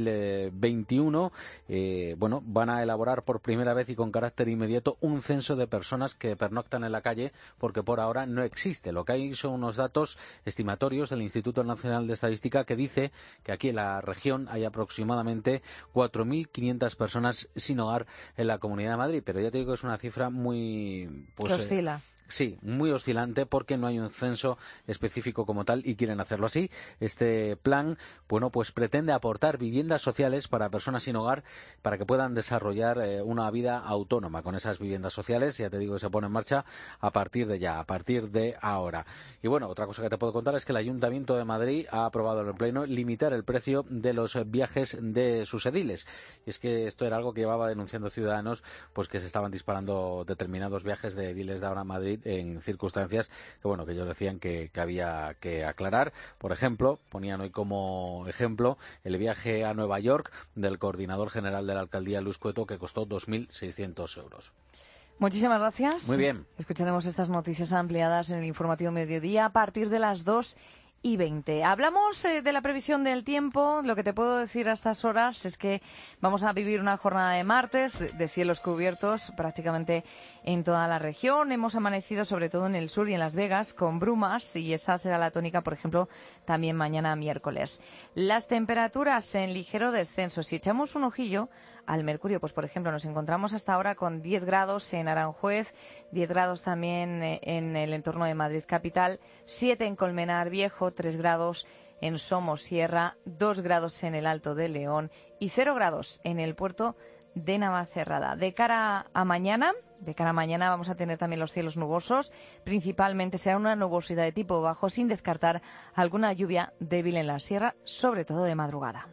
2021. Van a elaborar por primera vez y con carácter inmediato un censo de personas que pernoctan en la calle, porque por ahora no existe. Lo que hay son unos datos estimatorios del Instituto Nacional de Estadística, que dice que aquí en la región hay aproximadamente 4.500 personas sin hogar en la Comunidad de Madrid, pero ya te digo que es una cifra muy... que oscila. Sí, muy oscilante porque no hay un censo específico como tal y quieren hacerlo así. Este plan, bueno, pues pretende aportar viviendas sociales para personas sin hogar para que puedan desarrollar una vida autónoma con esas viviendas sociales. Ya te digo que se pone en marcha a partir de ahora. Y bueno, otra cosa que te puedo contar es que el Ayuntamiento de Madrid ha aprobado en el Pleno limitar el precio de los viajes de sus ediles. Y es que esto era algo que llevaba denunciando Ciudadanos, pues que se estaban disparando determinados viajes de ediles de ahora a Madrid en circunstancias que bueno, que ellos decían que había que aclarar. Por ejemplo, ponían hoy como ejemplo el viaje a Nueva York del coordinador general de la alcaldía, Luis Cueto, que costó 2.600 euros. Muchísimas gracias. Muy bien. Escucharemos estas noticias ampliadas en el informativo Mediodía a partir de las 2:20. Hablamos de la previsión del tiempo. Lo que te puedo decir a estas horas es que vamos a vivir una jornada de martes de cielos cubiertos prácticamente en toda la región. Hemos amanecido sobre todo en el sur y en Las Vegas con brumas y esa será la tónica, por ejemplo, también mañana miércoles. Las temperaturas en ligero descenso. Si echamos un ojillo al mercurio, pues por ejemplo nos encontramos hasta ahora con 10 grados en Aranjuez, 10 grados también en el entorno de Madrid capital, 7 en Colmenar Viejo, 3 grados en Somosierra, 2 grados en el Alto de León y 0 grados en el puerto de Navacerrada. De cara a mañana vamos a tener también los cielos nubosos. Principalmente será una nubosidad de tipo bajo, sin descartar alguna lluvia débil en la sierra, sobre todo de madrugada.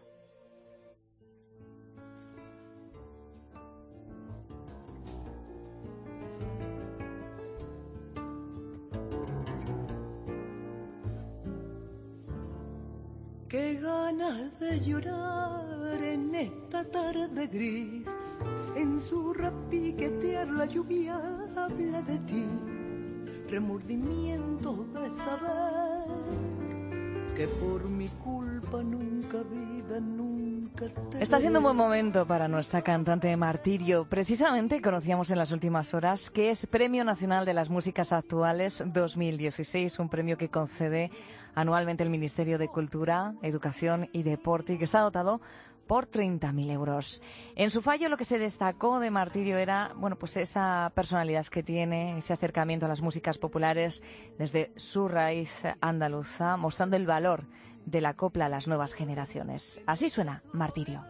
Qué ganas de llorar en esta tarde gris, en su repiquetear la lluvia habla de ti, remordimiento de saber que por mi culpa nunca vida, nunca te... Está siendo un buen momento para nuestra cantante Martirio. Precisamente conocíamos en las últimas horas que es Premio Nacional de las Músicas Actuales 2016, un premio que concede anualmente el Ministerio de Cultura, Educación y Deporte y que está dotado por 30.000 euros. En su fallo lo que se destacó de Martirio era, bueno, pues esa personalidad que tiene, ese acercamiento a las músicas populares desde su raíz andaluza, mostrando el valor de la copla a las nuevas generaciones. Así suena Martirio.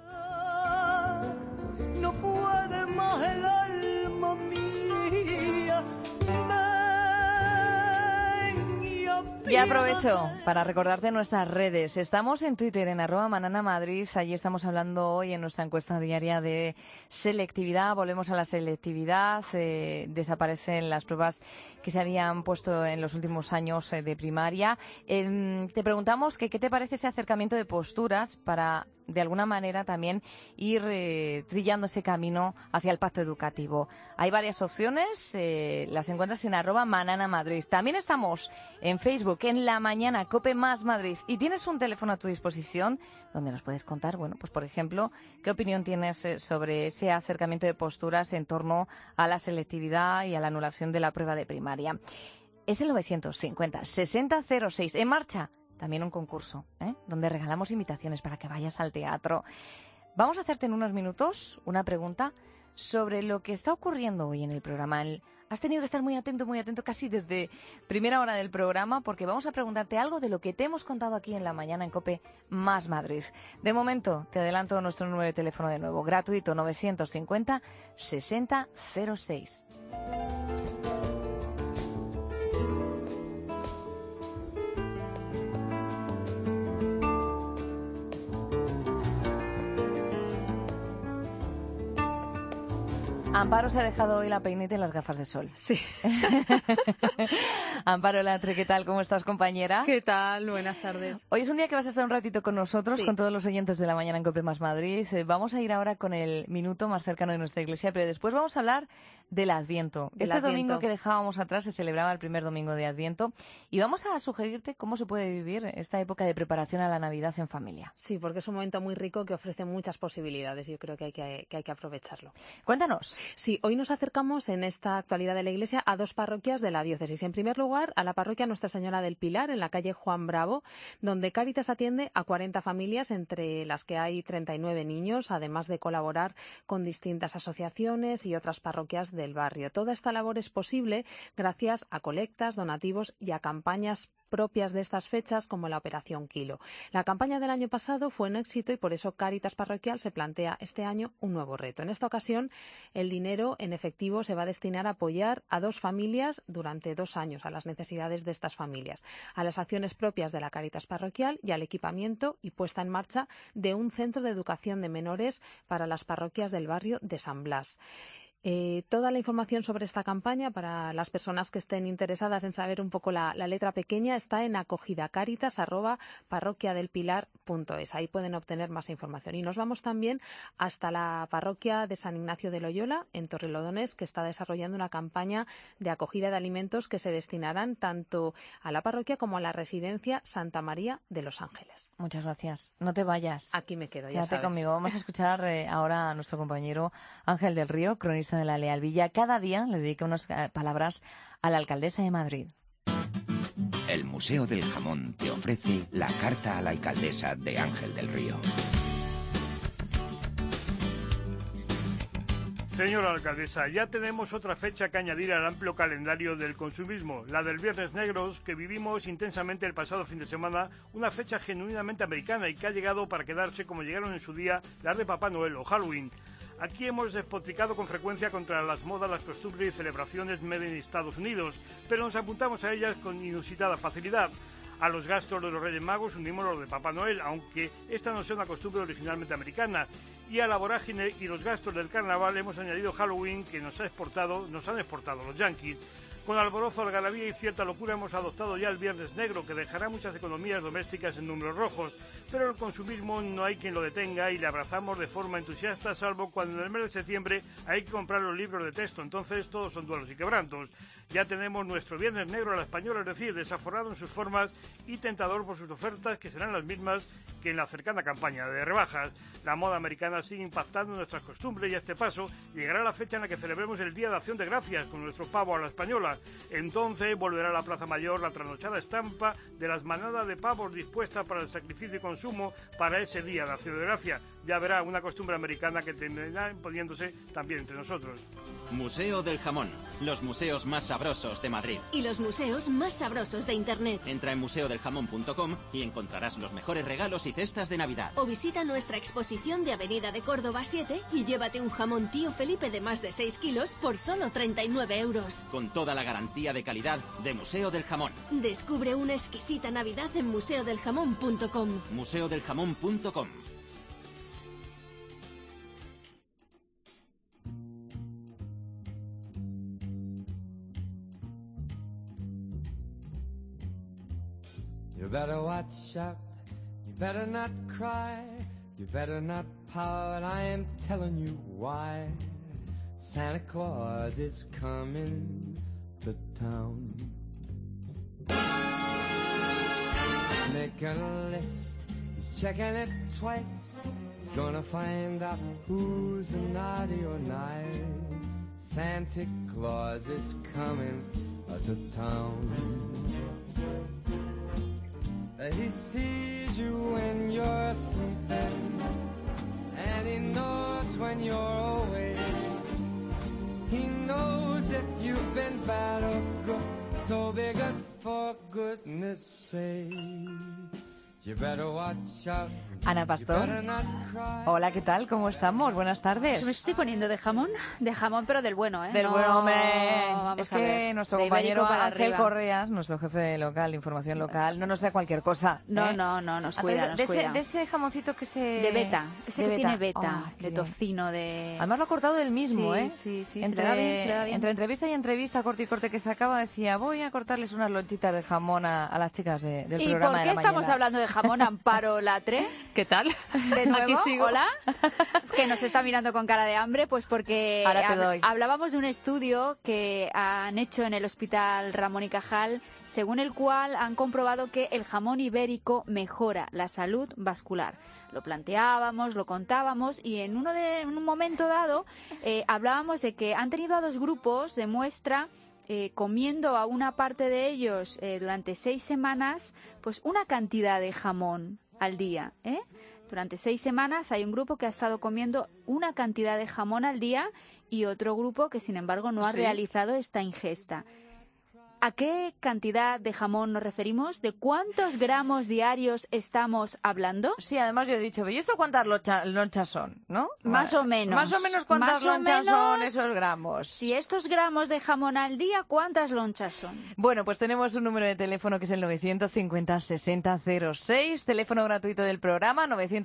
No puede más el alma mía. Y aprovecho para recordarte nuestras redes. Estamos en Twitter, en @mananamadrid. Allí estamos hablando hoy en nuestra encuesta diaria de selectividad. Volvemos a la selectividad. Desaparecen las pruebas que se habían puesto en los últimos años de primaria. Te preguntamos que qué te parece ese acercamiento de posturas para, de alguna manera, también ir trillando ese camino hacia el pacto educativo. Hay varias opciones, las encuentras en @mananamadrid. También estamos en Facebook, en La Mañana, COPE más Madrid. Y tienes un teléfono a tu disposición donde nos puedes contar, bueno, pues por ejemplo, qué opinión tienes sobre ese acercamiento de posturas en torno a la selectividad y a la anulación de la prueba de primaria. Es el 950-6006. En marcha también un concurso, donde regalamos invitaciones para que vayas al teatro. Vamos a hacerte en unos minutos una pregunta sobre lo que está ocurriendo hoy en el programa. Has tenido que estar muy atento, casi desde primera hora del programa, porque vamos a preguntarte algo de lo que te hemos contado aquí en La Mañana en COPE más Madrid. De momento, te adelanto nuestro número de teléfono de nuevo, gratuito, 950-6006. Amparo se ha dejado hoy la peineta y las gafas de sol. Sí. Amparo Latre, ¿qué tal? ¿Cómo estás, compañera? ¿Qué tal? Buenas tardes. Hoy es un día que vas a estar un ratito con nosotros, con todos los oyentes de La Mañana en COPE más Madrid. Vamos a ir ahora con el minuto más cercano de nuestra iglesia, pero después vamos a hablar del Adviento. Domingo que dejábamos atrás se celebraba el primer domingo de Adviento y vamos a sugerirte cómo se puede vivir esta época de preparación a la Navidad en familia. Sí, porque es un momento muy rico que ofrece muchas posibilidades y yo creo que hay que aprovecharlo. Cuéntanos. Sí, hoy nos acercamos en esta actualidad de la Iglesia a dos parroquias de la diócesis. En primer lugar, a la parroquia Nuestra Señora del Pilar, en la calle Juan Bravo, donde Cáritas atiende a 40 familias, entre las que hay 39 niños, además de colaborar con distintas asociaciones y otras parroquias del barrio. Toda esta labor es posible gracias a colectas, donativos y a campañas propias de estas fechas, como la Operación Kilo. La campaña del año pasado fue un éxito y por eso Cáritas Parroquial se plantea este año un nuevo reto. En esta ocasión, el dinero en efectivo se va a destinar a apoyar a 2 familias durante 2 años, a las necesidades de estas familias, a las acciones propias de la Cáritas Parroquial y al equipamiento y puesta en marcha de un centro de educación de menores para las parroquias del barrio de San Blas. Toda la información sobre esta campaña, para las personas que estén interesadas en saber un poco la letra pequeña, está en acogidacaritas@parroquiadelpilar.es. Ahí pueden obtener más información. Y nos vamos también hasta la parroquia de San Ignacio de Loyola, en Torrelodones, que está desarrollando una campaña de acogida de alimentos que se destinarán tanto a la parroquia como a la residencia Santa María de los Ángeles. Muchas gracias. No te vayas. Aquí me quedo, ya Quédate sabes. conmigo. Vamos a escuchar ahora a nuestro compañero Ángel del Río, cronista de la Leal Villa. Cada día le dedica unas palabras a la alcaldesa de Madrid. El Museo del Jamón te ofrece la carta a la alcaldesa de Ángel del Río. Señora alcaldesa, ya tenemos otra fecha que añadir al amplio calendario del consumismo, la del Viernes Negros, que vivimos intensamente el pasado fin de semana, una fecha genuinamente americana y que ha llegado para quedarse como llegaron en su día las de Papá Noel o Halloween. Aquí hemos despotricado con frecuencia contra las modas, las costumbres y celebraciones made in Estados Unidos, pero nos apuntamos a ellas con inusitada facilidad. A los gastos de los Reyes Magos unimos los de Papá Noel, aunque esta no sea una costumbre originalmente americana. Y a la vorágine y los gastos del carnaval hemos añadido Halloween, que nos han exportado los yanquis. Con alborozo, algarabía y cierta locura hemos adoptado ya el Viernes Negro, que dejará muchas economías domésticas en números rojos. Pero el consumismo no hay quien lo detenga y le abrazamos de forma entusiasta, salvo cuando en el mes de septiembre hay que comprar los libros de texto. Entonces todos son duelos y quebrantos. Ya tenemos nuestro Viernes Negro a la española, es decir, desaforado en sus formas y tentador por sus ofertas, que serán las mismas que en la cercana campaña de rebajas. La moda americana sigue impactando en nuestras costumbres y a este paso llegará la fecha en la que celebremos el Día de Acción de Gracias con nuestro pavo a la española. Entonces volverá a la Plaza Mayor la trasnochada estampa de las manadas de pavos dispuestas para el sacrificio y consumo para ese Día de Acción de Gracias. Ya verá, una costumbre americana que terminará imponiéndose también entre nosotros. Museo del Jamón, los museos más sabrosos de Madrid. Y los museos más sabrosos de Internet. Entra en museodeljamón.com y encontrarás los mejores regalos y cestas de Navidad. O visita nuestra exposición de Avenida de Córdoba 7 y llévate un jamón Tío Felipe de más de 6 kilos por solo 39 euros. Con toda la garantía de calidad de Museo del Jamón. Descubre una exquisita Navidad en museodeljamón.com. museodeljamón.com. You better watch out, you better not cry, you better not pout, I am telling you why. Santa Claus is coming to town. He's making a list, he's checking it twice, he's gonna find out who's naughty or nice. Santa Claus is coming to town. He sees you when you're sleeping, and he knows when you're awake. He knows if you've been bad or good, so be good for goodness sake. You better watch out. Ana Pastor. Hola, ¿qué tal? ¿Cómo estamos? Buenas tardes. Pues me estoy poniendo de jamón, pero del bueno, ¿eh? Del no, bueno, hombre. Vamos es a ver. que nuestro De compañero ibérico para Ángel arriba. Correas, nuestro jefe local de información local, no nos da cualquier cosa. No, ¿eh? nos cuida, nos de cuida. De ese jamoncito que se... De beta, ese de que tiene beta, Ah, qué de bien. tocino, de... Además lo ha cortado él mismo, Sí, ¿eh? sí, se entre, le da bien, se le da bien. Entre entrevista y entrevista, corte y corte que sacaba, decía, voy a cortarles unas lonchitas de jamón a las chicas del ¿Y programa por de qué la estamos mañana. hablando de jamón, Amparo Latre. ¿Qué tal? De nuevo, Aquí sigo. hola. Que nos está mirando con cara de hambre, pues porque Ahora te doy. hablábamos de un estudio que han hecho en el Hospital Ramón y Cajal, según el cual han comprobado que el jamón ibérico mejora la salud vascular. Lo planteábamos, lo contábamos y en un momento dado hablábamos de que han tenido a 2 grupos de muestra comiendo a una parte de ellos durante 6 semanas, pues una cantidad de jamón al día. Durante 6 semanas hay un grupo que ha estado comiendo una cantidad de jamón al día y otro grupo que, sin embargo, no ha realizado esta ingesta. ¿A qué cantidad de jamón nos referimos? ¿De cuántos gramos diarios estamos hablando? Sí, además yo he dicho, ¿y esto cuántas lonchas son? ¿No? Más o menos. Más o menos cuántas lonchas son esos gramos. Si estos gramos de jamón al día, ¿cuántas lonchas son? Bueno, pues tenemos un número de teléfono que es el 950-6006, teléfono gratuito del programa,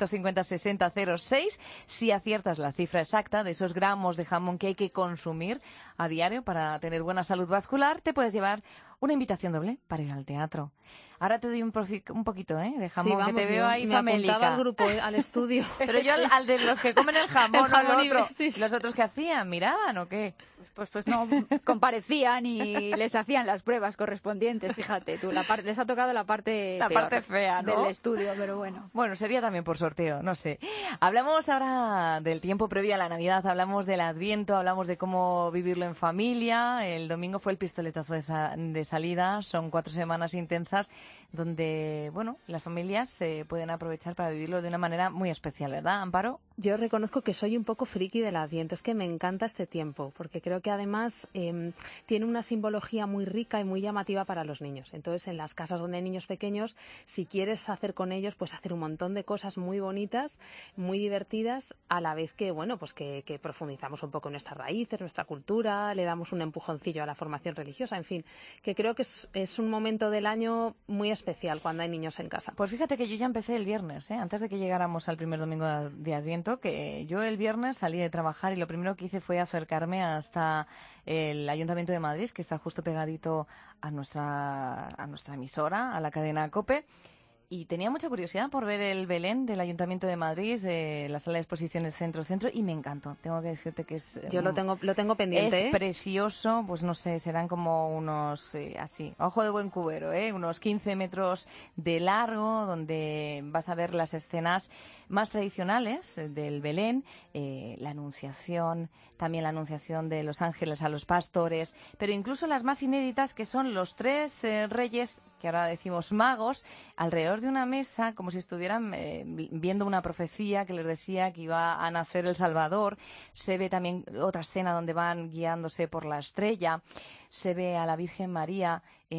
950-6006. Si aciertas la cifra exacta de esos gramos de jamón que hay que consumir a diario para tener buena salud vascular, te puedes llevar una invitación doble para ir al teatro. Ahora te doy un poquito de jamón, sí, vamos, que te veo ahí me famélica. apuntaba al grupo, al estudio. Pero yo al de los que comen el jamón, El jamón al otro. sí. ¿Los otros qué hacían? ¿Miraban o qué? Pues no, comparecían y les hacían las pruebas correspondientes, fíjate tú. Les ha tocado la parte fea, ¿no? del estudio, pero bueno. Bueno, sería también por sorteo, no sé. Hablamos ahora del tiempo previo a la Navidad, hablamos del Adviento, hablamos de cómo vivirlo en familia. El domingo fue el pistoletazo de salida, son 4 semanas intensas donde, bueno, las familias se pueden aprovechar para vivirlo de una manera muy especial, ¿verdad, Amparo? Yo reconozco que soy un poco friki del Adviento, es que me encanta este tiempo, porque creo que además tiene una simbología muy rica y muy llamativa para los niños. Entonces, en las casas donde hay niños pequeños, si quieres hacer con ellos, pues hacer un montón de cosas muy bonitas, muy divertidas, a la vez que, bueno, pues que profundizamos un poco en nuestras raíces, nuestra cultura, le damos un empujoncillo a la formación religiosa, en fin, que creo que es un momento del año muy especial cuando hay niños en casa. Pues fíjate que yo ya empecé el viernes, antes de que llegáramos al primer domingo de Adviento, que yo el viernes salí de trabajar y lo primero que hice fue acercarme hasta el Ayuntamiento de Madrid, que está justo pegadito a nuestra emisora, a la cadena COPE. Y tenía mucha curiosidad por ver el Belén del Ayuntamiento de Madrid, la sala de exposiciones Centro, y me encantó. Tengo que decirte que es... Yo lo tengo pendiente. Es precioso, pues no sé, serán como unos, así, ojo de buen cubero, unos 15 metros de largo, donde vas a ver las escenas más tradicionales del Belén, la Anunciación, también la Anunciación de los ángeles a los pastores, pero incluso las más inéditas, que son los 3 reyes, que ahora decimos magos, alrededor de una mesa, como si estuvieran viendo una profecía que les decía que iba a nacer el Salvador. Se ve también otra escena donde van guiándose por la estrella. Se ve a la Virgen María,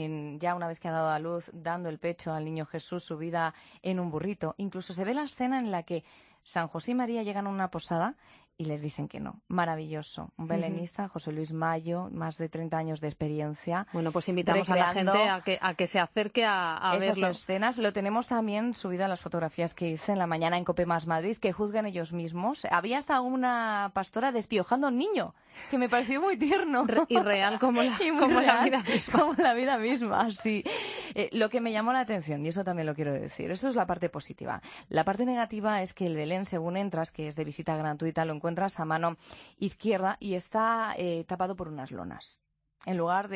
ya una vez que ha dado a luz, dando el pecho al niño Jesús, subida en un burrito. Incluso se ve la escena en la que San José y María llegan a una posada y les dicen que no. Maravilloso. Un belenista, José Luis Mayo, más de 30 años de experiencia. Bueno, pues invitamos a la gente a que se acerque a esas verlo. escenas. Lo tenemos también subido a las fotografías que hice en la mañana en COPE Más Madrid, que juzguen ellos mismos. Había hasta una pastora despiojando a un niño, que me pareció muy tierno. Y real como la vida misma. Como la vida misma, sí. Lo que me llamó la atención, y eso también lo quiero decir, eso es la parte positiva. La parte negativa es que el Belén, según entras, que es de visita gratuita, lo encuentras a mano izquierda y está tapado por unas lonas. En lugar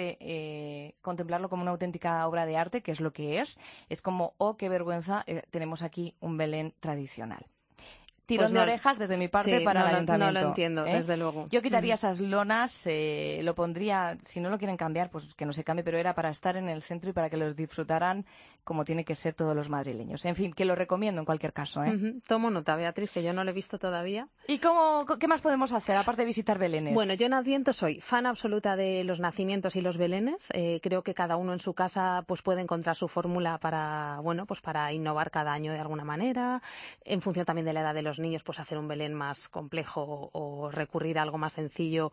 de contemplarlo como una auténtica obra de arte, que es lo que es como, oh, qué vergüenza, tenemos aquí un Belén tradicional. Tirón de orejas desde mi parte para el ayuntamiento. No lo entiendo, desde luego. Yo quitaría esas lonas, lo pondría, si no lo quieren cambiar, pues que no se cambie, pero era para estar en el centro y para que los disfrutaran como tiene que ser todos los madrileños. En fin, que lo recomiendo en cualquier caso. Tomo nota, Beatriz, que yo no lo he visto todavía. ¿Y qué más podemos hacer, aparte de visitar belenes? Bueno, yo en Adviento soy fan absoluta de los nacimientos y los belenes. Creo que cada uno en su casa pues puede encontrar su fórmula para innovar cada año de alguna manera, en función también de la edad de los niños, pues hacer un Belén más complejo o recurrir a algo más sencillo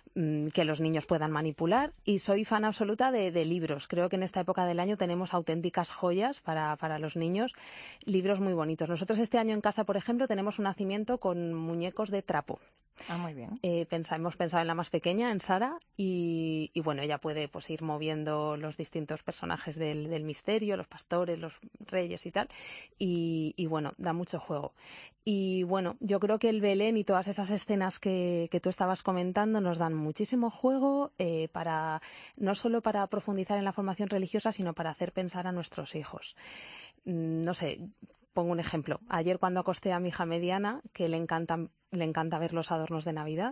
que los niños puedan manipular. Y soy fan absoluta de libros. Creo que en esta época del año tenemos auténticas joyas para los niños, libros muy bonitos. Nosotros este año en casa, por ejemplo, tenemos un nacimiento con muñecos de trapo. Muy bien. Hemos pensado en la más pequeña, en Sara, y bueno, ella puede pues ir moviendo los distintos personajes del misterio, los pastores, los reyes y tal, y bueno, da mucho juego. Y bueno, yo creo que el Belén y todas esas escenas que tú estabas comentando nos dan muchísimo juego, no solo para profundizar en la formación religiosa, sino para hacer pensar a nuestros hijos. No sé, pongo un ejemplo. Ayer cuando acosté a mi hija mediana, que le encanta ver los adornos de Navidad,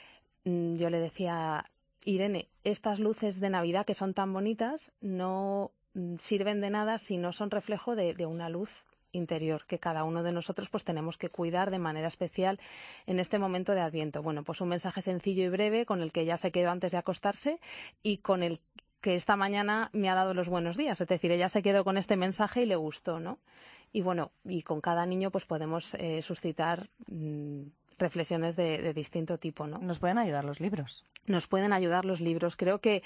yo le decía, Irene, estas luces de Navidad que son tan bonitas no sirven de nada si no son reflejo de una luz interior que cada uno de nosotros pues tenemos que cuidar de manera especial en este momento de Adviento. Bueno, pues un mensaje sencillo y breve con el que ella se quedó antes de acostarse y con el que esta mañana me ha dado los buenos días. Es decir, ella se quedó con este mensaje y le gustó, ¿no? Y bueno, y con cada niño pues podemos suscitar reflexiones de distinto tipo, ¿no? Nos pueden ayudar los libros. Nos pueden ayudar los libros. Creo que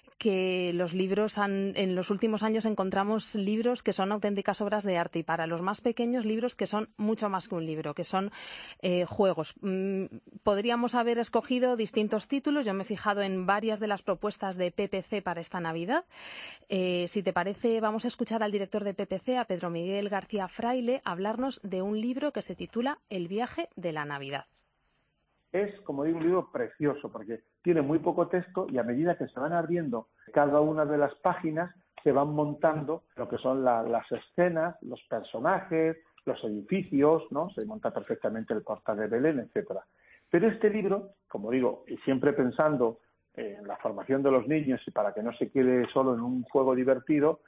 los libros en los últimos años encontramos libros que son auténticas obras de arte y para los más pequeños libros que son mucho más que un libro, que son juegos. Podríamos haber escogido distintos títulos. Yo me he fijado en varias de las propuestas de PPC para esta Navidad. Si te parece, vamos a escuchar al director de PPC, a Pedro Miguel García Fraile, hablarnos de un libro que se titula El viaje de la Navidad. Es, como digo, un libro precioso porque tiene muy poco texto y a medida que se van abriendo cada una de las páginas se van montando lo que son las escenas, los personajes, los edificios, ¿no? Se monta perfectamente el portal de Belén, etcétera. Pero este libro, como digo, y siempre pensando en la formación de los niños y para que no se quede solo en un juego divertido,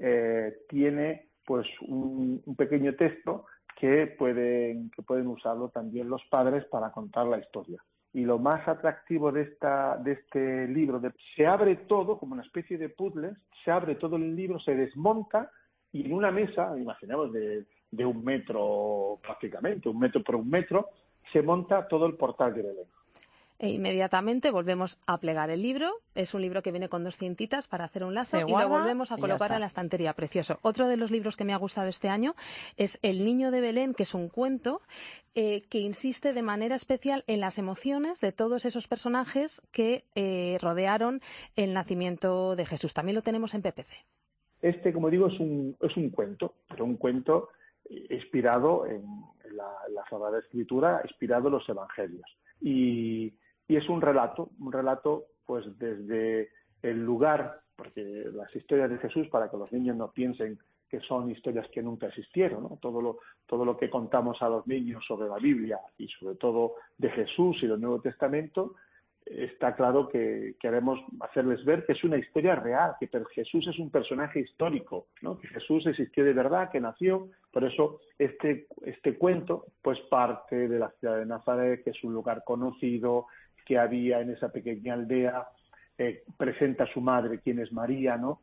tiene pues un pequeño texto que pueden usarlo también los padres para contar la historia. Y lo más atractivo de este libro, se abre todo como una especie de puzzles, se abre todo el libro, se desmonta y en una mesa, imaginemos de 1 metro prácticamente, 1 metro por 1 metro, se monta todo el portal de Belén. E inmediatamente volvemos a plegar el libro. Es un libro que viene con 2 cintitas para hacer un lazo y lo volvemos a colocar en la estantería. Precioso. Otro de los libros que me ha gustado este año es El niño de Belén, que es un cuento que insiste de manera especial en las emociones de todos esos personajes que rodearon el nacimiento de Jesús. También lo tenemos en PPC. Este, como digo, es un cuento, pero un cuento inspirado en la Sagrada Escritura, inspirado en los Evangelios. Y es un relato pues desde el lugar, porque las historias de Jesús, para que los niños no piensen que son historias que nunca existieron, ¿no? Todo lo que contamos a los niños sobre la Biblia y sobre todo de Jesús y del Nuevo Testamento, está claro que queremos hacerles ver que es una historia real, que Jesús es un personaje histórico, ¿no? Que Jesús existió de verdad, que nació. Por eso este cuento pues parte de la ciudad de Nazaret, que es un lugar conocido, que había en esa pequeña aldea, presenta a su madre, quien es María, ¿no?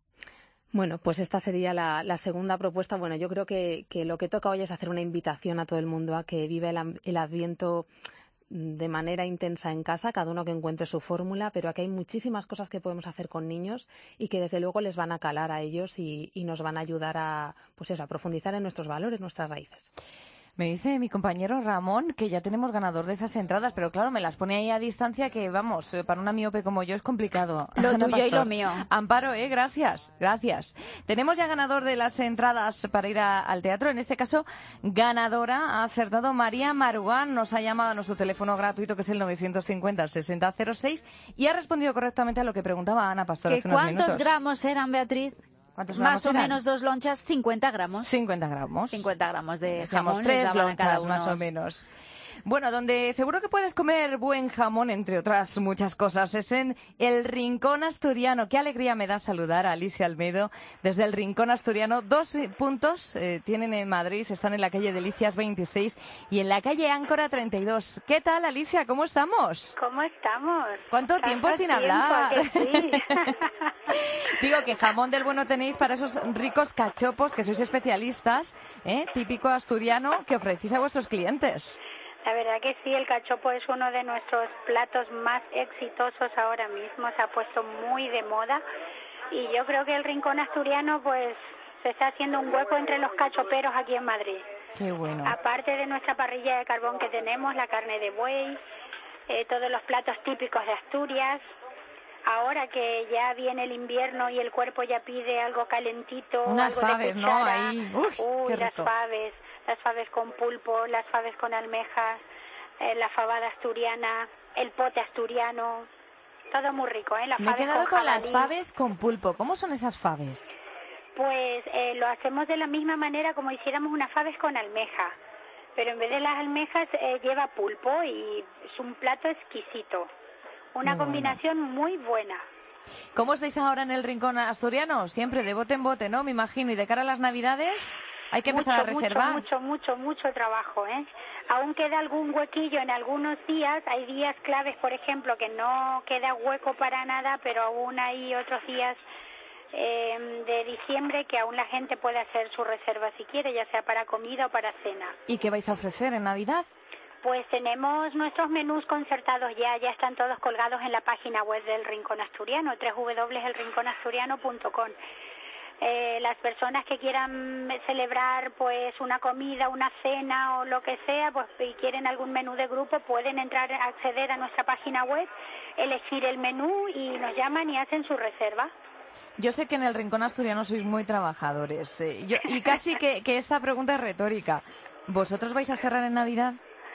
Bueno, pues esta sería la segunda propuesta. Bueno, yo creo que lo que toca hoy es hacer una invitación a todo el mundo a que viva el Adviento de manera intensa en casa, cada uno que encuentre su fórmula, pero aquí hay muchísimas cosas que podemos hacer con niños y que desde luego les van a calar a ellos y nos van a ayudar a profundizar en nuestros valores, nuestras raíces. Me dice mi compañero Ramón que ya tenemos ganador de esas entradas, pero claro, me las pone ahí a distancia que, vamos, para una miope como yo es complicado. Lo Ana tuyo Pastor. y lo mío. Amparo, gracias. Tenemos ya ganador de las entradas para ir al teatro. En este caso, ganadora ha acertado María Marugán. Nos ha llamado a nuestro teléfono gratuito, que es el 950-6006, y ha respondido correctamente a lo que preguntaba Ana Pastor hace unos minutos. ¿Cuántos gramos eran, Beatriz? Más o menos 2 lonchas, 50 gramos. 50 gramos. 50 gramos de Dejamos jamón. 3 les daban a cada lonchas, uno. más o menos. Bueno, donde seguro que puedes comer buen jamón, entre otras muchas cosas, es en el Rincón Asturiano. Qué alegría me da saludar a Alicia Almedo desde el Rincón Asturiano. 2 puntos tienen en Madrid, están en la calle Delicias 26 y en la calle Áncora 32. ¿Qué tal, Alicia? ¿Cómo estamos? ¿Cómo estamos? ¿Cuánto tiempo sin hablar? Que sí. Digo que jamón del bueno tenéis para esos ricos cachopos que sois especialistas, típico asturiano, que ofrecéis a vuestros clientes. La verdad que sí, el cachopo es uno de nuestros platos más exitosos ahora mismo, se ha puesto muy de moda y yo creo que el Rincón Asturiano pues se está haciendo un hueco entre los cachoperos aquí en Madrid. Qué bueno. Aparte de nuestra parrilla de carbón que tenemos, la carne de buey, todos los platos típicos de Asturias. Ahora que ya viene el invierno y el cuerpo ya pide algo calentito, unas algo faves, de cuchara. ¿no? Ahí, qué las rico. faves con pulpo, las faves con almejas, la fabada asturiana, el pote asturiano, todo muy rico, ¿eh? Me he quedado con las jabalí. faves con pulpo. ¿Cómo son esas faves? Pues lo hacemos de la misma manera como hiciéramos unas faves con almeja, pero en vez de las almejas lleva pulpo y es un plato exquisito. Una combinación muy buena. ¿Cómo estáis ahora en el rincón asturiano? Siempre de bote en bote, ¿no? Me imagino. Y de cara a las Navidades hay que empezar a reservar. Mucho trabajo, ¿eh? Aún queda algún huequillo en algunos días. Hay días claves, por ejemplo, que no queda hueco para nada, pero aún hay otros días de diciembre que aún la gente puede hacer su reserva si quiere, ya sea para comida o para cena. ¿Y qué vais a ofrecer en Navidad? Pues tenemos nuestros menús concertados ya están todos colgados en la página web del Rincón Asturiano, www.elrinconasturiano.com. Las personas que quieran celebrar pues una comida, una cena o lo que sea, pues y quieren algún menú de grupo, pueden acceder a nuestra página web, elegir el menú y nos llaman y hacen su reserva. Yo sé que en el Rincón Asturiano sois muy trabajadores y casi que esta pregunta es retórica. ¿Vosotros vais a cerrar en Navidad?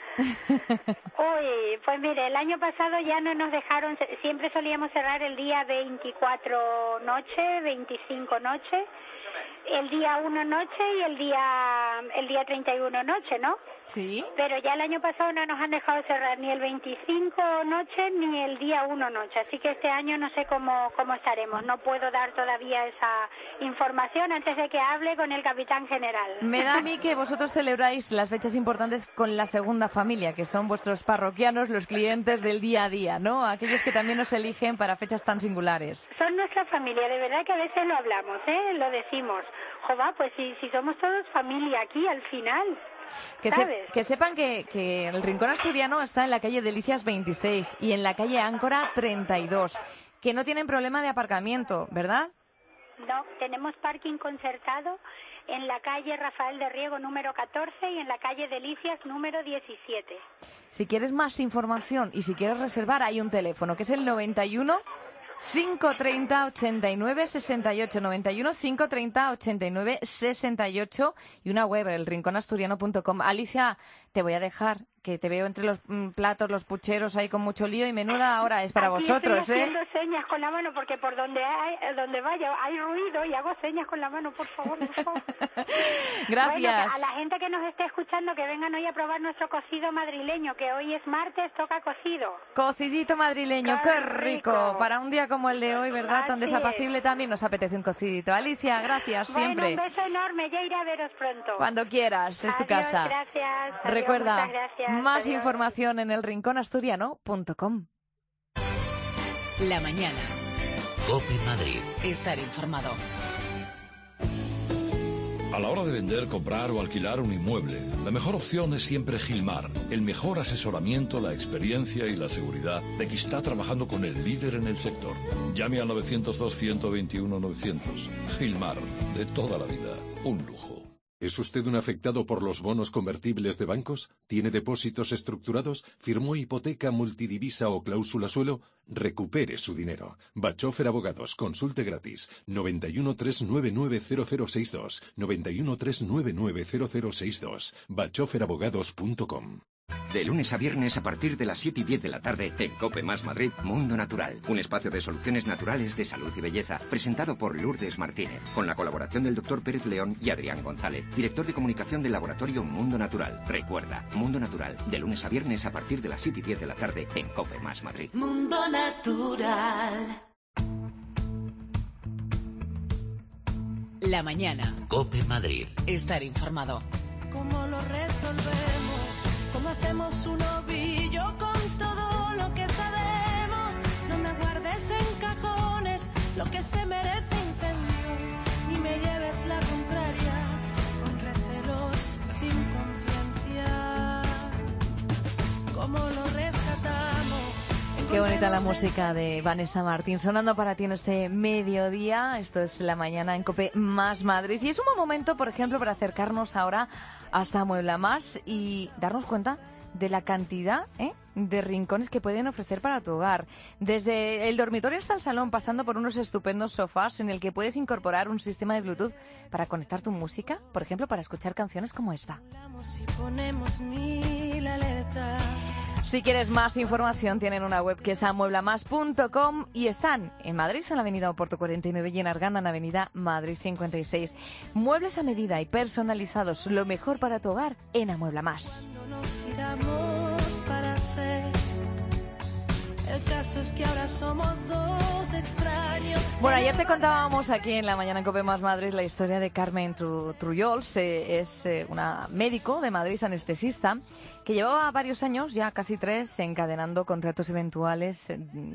Uy, pues mire, el año pasado ya no nos dejaron, siempre solíamos cerrar el día 24 noche, 25 noche, el día 1 noche y el día 31 noche, ¿no? Sí. Pero ya el año pasado no nos han dejado cerrar ni el 25 noche ni el día 1 noche, así que este año no sé cómo estaremos. No puedo dar todavía esa información antes de que hable con el capitán general. Me da a mí que vosotros celebráis las fechas importantes con la segunda familia, que son vuestros parroquianos, los clientes del día a día, ¿no? Aquellos que también os eligen para fechas tan singulares. Son nuestra familia, de verdad que a veces lo hablamos, lo decimos. Jova, pues si somos todos familia aquí al final. Que sepan que el Rincón Asturiano está en la calle Delicias 26 y en la calle Áncora 32, que no tienen problema de aparcamiento, ¿verdad? No, tenemos parking concertado en la calle Rafael de Riego número 14 y en la calle Delicias número 17. Si quieres más información y si quieres reservar, hay un teléfono que es el 91 530 89 68, 91 530 89 68 y una web, elrinconasturiano.com. Alicia, te voy a dejar, que te veo entre los platos, los pucheros ahí con mucho lío y menuda ahora es para vosotros, estoy haciendo señas con la mano porque por donde vaya hay ruido y hago señas con la mano, por favor. Gracias. Bueno, a la gente que nos esté escuchando que vengan hoy a probar nuestro cocido madrileño, que hoy es martes, toca cocido. Cocidito madrileño, qué rico. Para un día como el de hoy, ¿verdad? Tan desapacible también nos apetece un cocidito. Alicia, gracias siempre. Bueno, un beso enorme, ya iré a veros pronto. Cuando quieras, es tu casa. Gracias. Recuerda, muchas gracias. Más Adiós. información en elrinconasturiano.com. La mañana. COPE Madrid. Estar informado. A la hora de vender, comprar o alquilar un inmueble, la mejor opción es siempre Gilmar. El mejor asesoramiento, la experiencia y la seguridad de que está trabajando con el líder en el sector. Llame al 902-121-900. Gilmar, de toda la vida, un lujo. ¿Es usted un afectado por los bonos convertibles de bancos? ¿Tiene depósitos estructurados? ¿Firmó hipoteca multidivisa o cláusula suelo? Recupere su dinero. Bachofer Abogados. Consulte gratis. 91 399 0062. 91 399 0062. bachoferabogados.com. De lunes a viernes a partir de las 7 y 10 de la tarde en COPE Más Madrid, Mundo Natural, un espacio de soluciones naturales de salud y belleza, presentado por Lourdes Martínez, con la colaboración del Dr. Pérez León y Adrián González, director de comunicación del laboratorio Mundo Natural. Recuerda, Mundo Natural, de lunes a viernes a partir de las 7 y 10 de la tarde en COPE Más Madrid. Mundo Natural. La mañana. COPE Madrid. Estar informado. ¿Cómo lo resolvemos? ¿Cómo hacemos un ovillo con todo lo que sabemos? No me guardes en cajones lo que se merece incendios, ni me lleves la contraria con recelos sin conciencia. ¿Cómo lo rescatamos? Qué bonita la música de Vanessa Martín, sonando para ti en este mediodía. Esto es La Mañana en COPE Más Madrid. Y es un buen momento, por ejemplo, para acercarnos ahora hasta Muebla Más y darnos cuenta de la cantidad de rincones que pueden ofrecer para tu hogar. Desde el dormitorio hasta el salón, pasando por unos estupendos sofás en el que puedes incorporar un sistema de Bluetooth para conectar tu música, por ejemplo, para escuchar canciones como esta. Si quieres más información, tienen una web que es amueblamas.com y están en Madrid, en la avenida Oporto 49 y en Arganda, en avenida Madrid 56. Muebles a medida y personalizados, lo mejor para tu hogar en Amuebla Más. El caso es que ahora somos dos extraños. Bueno, ayer te contábamos aquí en la mañana en COPE Más Madrid la historia de Carmen Trullols. Es una médico de Madrid, anestesista, que llevaba varios años, ya casi 3, encadenando contratos eventuales.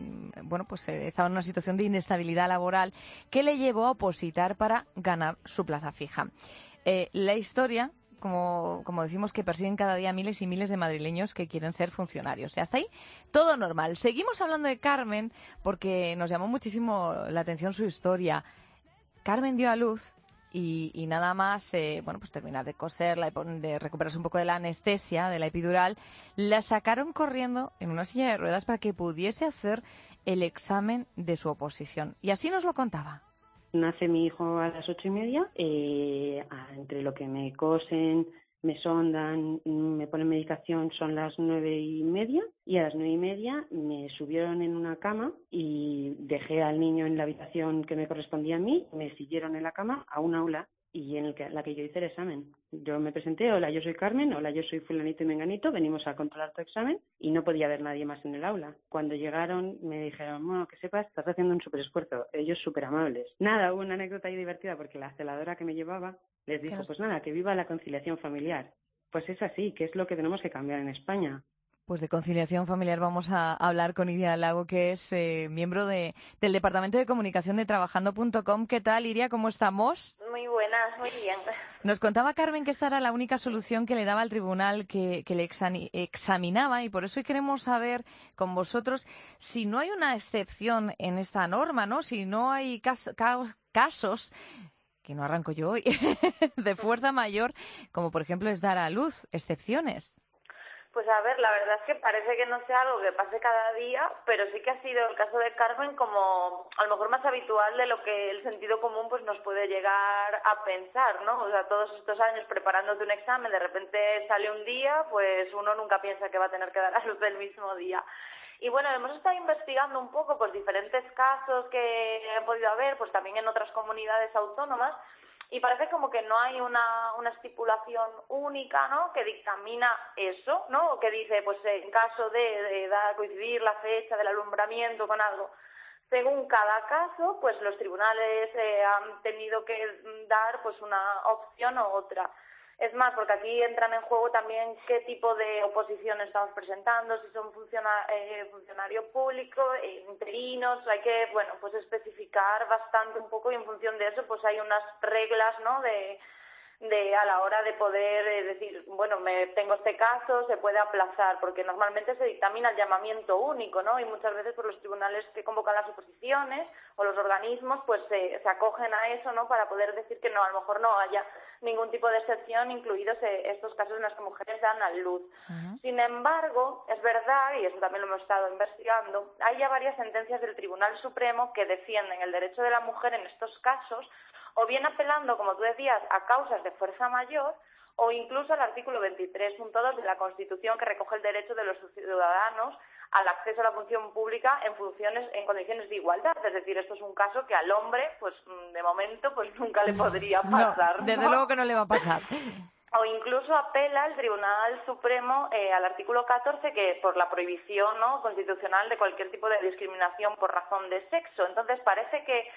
Estaba en una situación de inestabilidad laboral que le llevó a opositar para ganar su plaza fija. La historia, como decimos, que persiguen cada día miles y miles de madrileños que quieren ser funcionarios. Hasta ahí, todo normal. Seguimos hablando de Carmen porque nos llamó muchísimo la atención su historia. Carmen dio a luz y nada más, terminar de coserla, de recuperarse un poco de la anestesia, de la epidural, la sacaron corriendo en una silla de ruedas para que pudiese hacer el examen de su oposición. Y así nos lo contaba. Nace mi hijo a las 8:30, entre lo que me cosen, me sondan, me ponen medicación, son las 9:30, y a las 9:30 me subieron en una cama y dejé al niño en la habitación que me correspondía a mí, me siguieron en la cama a un aula y en la que yo hice el examen. Yo me presenté: hola, yo soy Carmen, hola, yo soy fulanito y menganito, venimos a controlar tu examen, y no podía haber nadie más en el aula. Cuando llegaron me dijeron: bueno, que sepas, estás haciendo un súper esfuerzo. Ellos súper amables. Nada, hubo una anécdota ahí divertida porque la celadora que me llevaba les dijo: pues nada, que viva la conciliación familiar. Pues es así, que es lo que tenemos que cambiar en España. Pues de conciliación familiar vamos a hablar con Iria Lago, que es miembro del Departamento de Comunicación de Trabajando.com. ¿Qué tal, Iria? ¿Cómo estamos? Muy buenas, muy bien. Nos contaba Carmen que esta era la única solución que le daba al tribunal que le examinaba, y por eso hoy queremos saber con vosotros si no hay una excepción en esta norma, ¿no? Si no hay casos, que no arranco yo hoy, de fuerza mayor, como por ejemplo es dar a luz, excepciones. Pues a ver, la verdad es que parece que no sea algo que pase cada día, pero sí que ha sido el caso de Carmen como a lo mejor más habitual de lo que el sentido común pues nos puede llegar a pensar, ¿no? O sea, todos estos años preparándote un examen, de repente sale un día, pues uno nunca piensa que va a tener que dar a luz el mismo día. Y bueno, hemos estado investigando un poco pues diferentes casos que he podido haber, pues también en otras comunidades autónomas, y parece como que no hay una estipulación única, ¿no?, que dictamina eso, ¿no?, o que dice, pues en caso de coincidir la fecha del alumbramiento con algo. Según cada caso, pues los tribunales han tenido que dar pues una opción u otra. Es más, porque aquí entran en juego también qué tipo de oposición estamos presentando, si son funcionario público, interinos, hay que, pues especificar bastante un poco, y en función de eso pues hay unas reglas, ¿no?, de a la hora de poder decir, tengo este caso, se puede aplazar, porque normalmente se dictamina el llamamiento único, ¿no? Y muchas veces pues los tribunales que convocan las oposiciones o los organismos pues se acogen a eso, ¿no?, para poder decir que no, a lo mejor no haya ningún tipo de excepción, incluidos estos casos en los que mujeres dan a luz. Sin embargo, es verdad, y eso también lo hemos estado investigando, hay ya varias sentencias del Tribunal Supremo que defienden el derecho de la mujer en estos casos, o bien apelando, como tú decías, a causas de fuerza mayor, o incluso al artículo 23.2 de la Constitución, que recoge el derecho de los ciudadanos al acceso a la función pública en condiciones de igualdad. Es decir, esto es un caso que al hombre, pues de momento, pues nunca le podría pasar. No, desde luego que no le va a pasar. O incluso apela el Tribunal Supremo al artículo 14, que por la prohibición, ¿no?, constitucional de cualquier tipo de discriminación por razón de sexo. Entonces parece que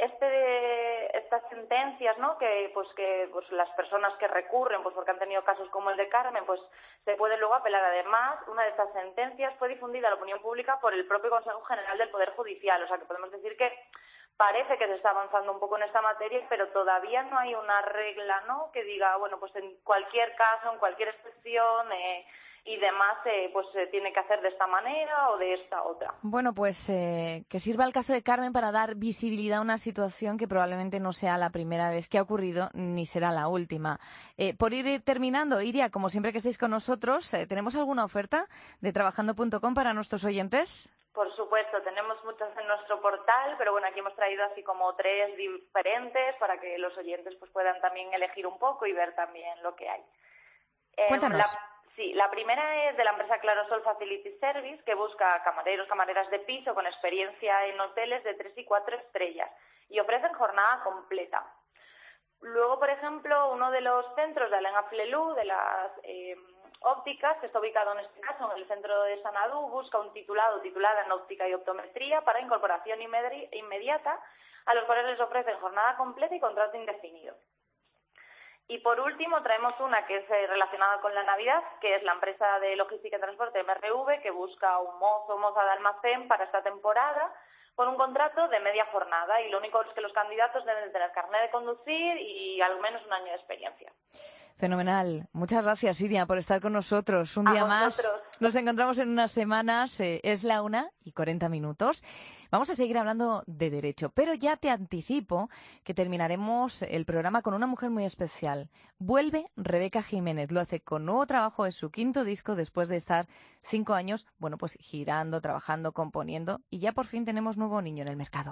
estas sentencias, ¿no?, que las personas que recurren, pues porque han tenido casos como el de Carmen, pues se pueden luego apelar. Además, una de estas sentencias fue difundida a la opinión pública por el propio Consejo General del Poder Judicial, o sea que podemos decir que parece que se está avanzando un poco en esta materia, pero todavía no hay una regla, ¿no?, que diga, pues en cualquier caso, en cualquier excepción, y demás pues se tiene que hacer de esta manera o de esta otra. Bueno, pues que sirva el caso de Carmen para dar visibilidad a una situación que probablemente no sea la primera vez que ha ocurrido ni será la última. Por ir terminando, Iria, como siempre que estéis con nosotros, ¿tenemos alguna oferta de trabajando.com para nuestros oyentes? Por supuesto, tenemos muchas en nuestro portal, pero bueno, aquí hemos traído así como 3 diferentes para que los oyentes pues puedan también elegir un poco y ver también lo que hay. Cuéntanos. La primera es de la empresa Clarosol Facility Service, que busca camareros, camareras de piso con experiencia en hoteles de 3 y 4 estrellas y ofrecen jornada completa. Luego, por ejemplo, uno de los centros de Alain Afflelou, de las ópticas, que está ubicado en este caso en el centro de Sanadú, busca un titulada en óptica y optometría para incorporación inmediata, a los cuales les ofrecen jornada completa y contrato indefinido. Y por último traemos una que es relacionada con la Navidad, que es la empresa de logística y transporte MRV, que busca un mozo o moza de almacén para esta temporada con un contrato de media jornada, y lo único es que los candidatos deben de tener carnet de conducir y al menos un año de experiencia. Fenomenal. Muchas gracias, Iria, por estar con nosotros. Un día más. Nos encontramos en unas semanas. Es la 1:40. Vamos a seguir hablando de derecho, pero ya te anticipo que terminaremos el programa con una mujer muy especial. Vuelve Rebeca Jiménez. Lo hace con nuevo trabajo. Es su 5º disco después de estar 5 años, bueno, pues girando, trabajando, componiendo, y ya por fin tenemos nuevo niño en el mercado.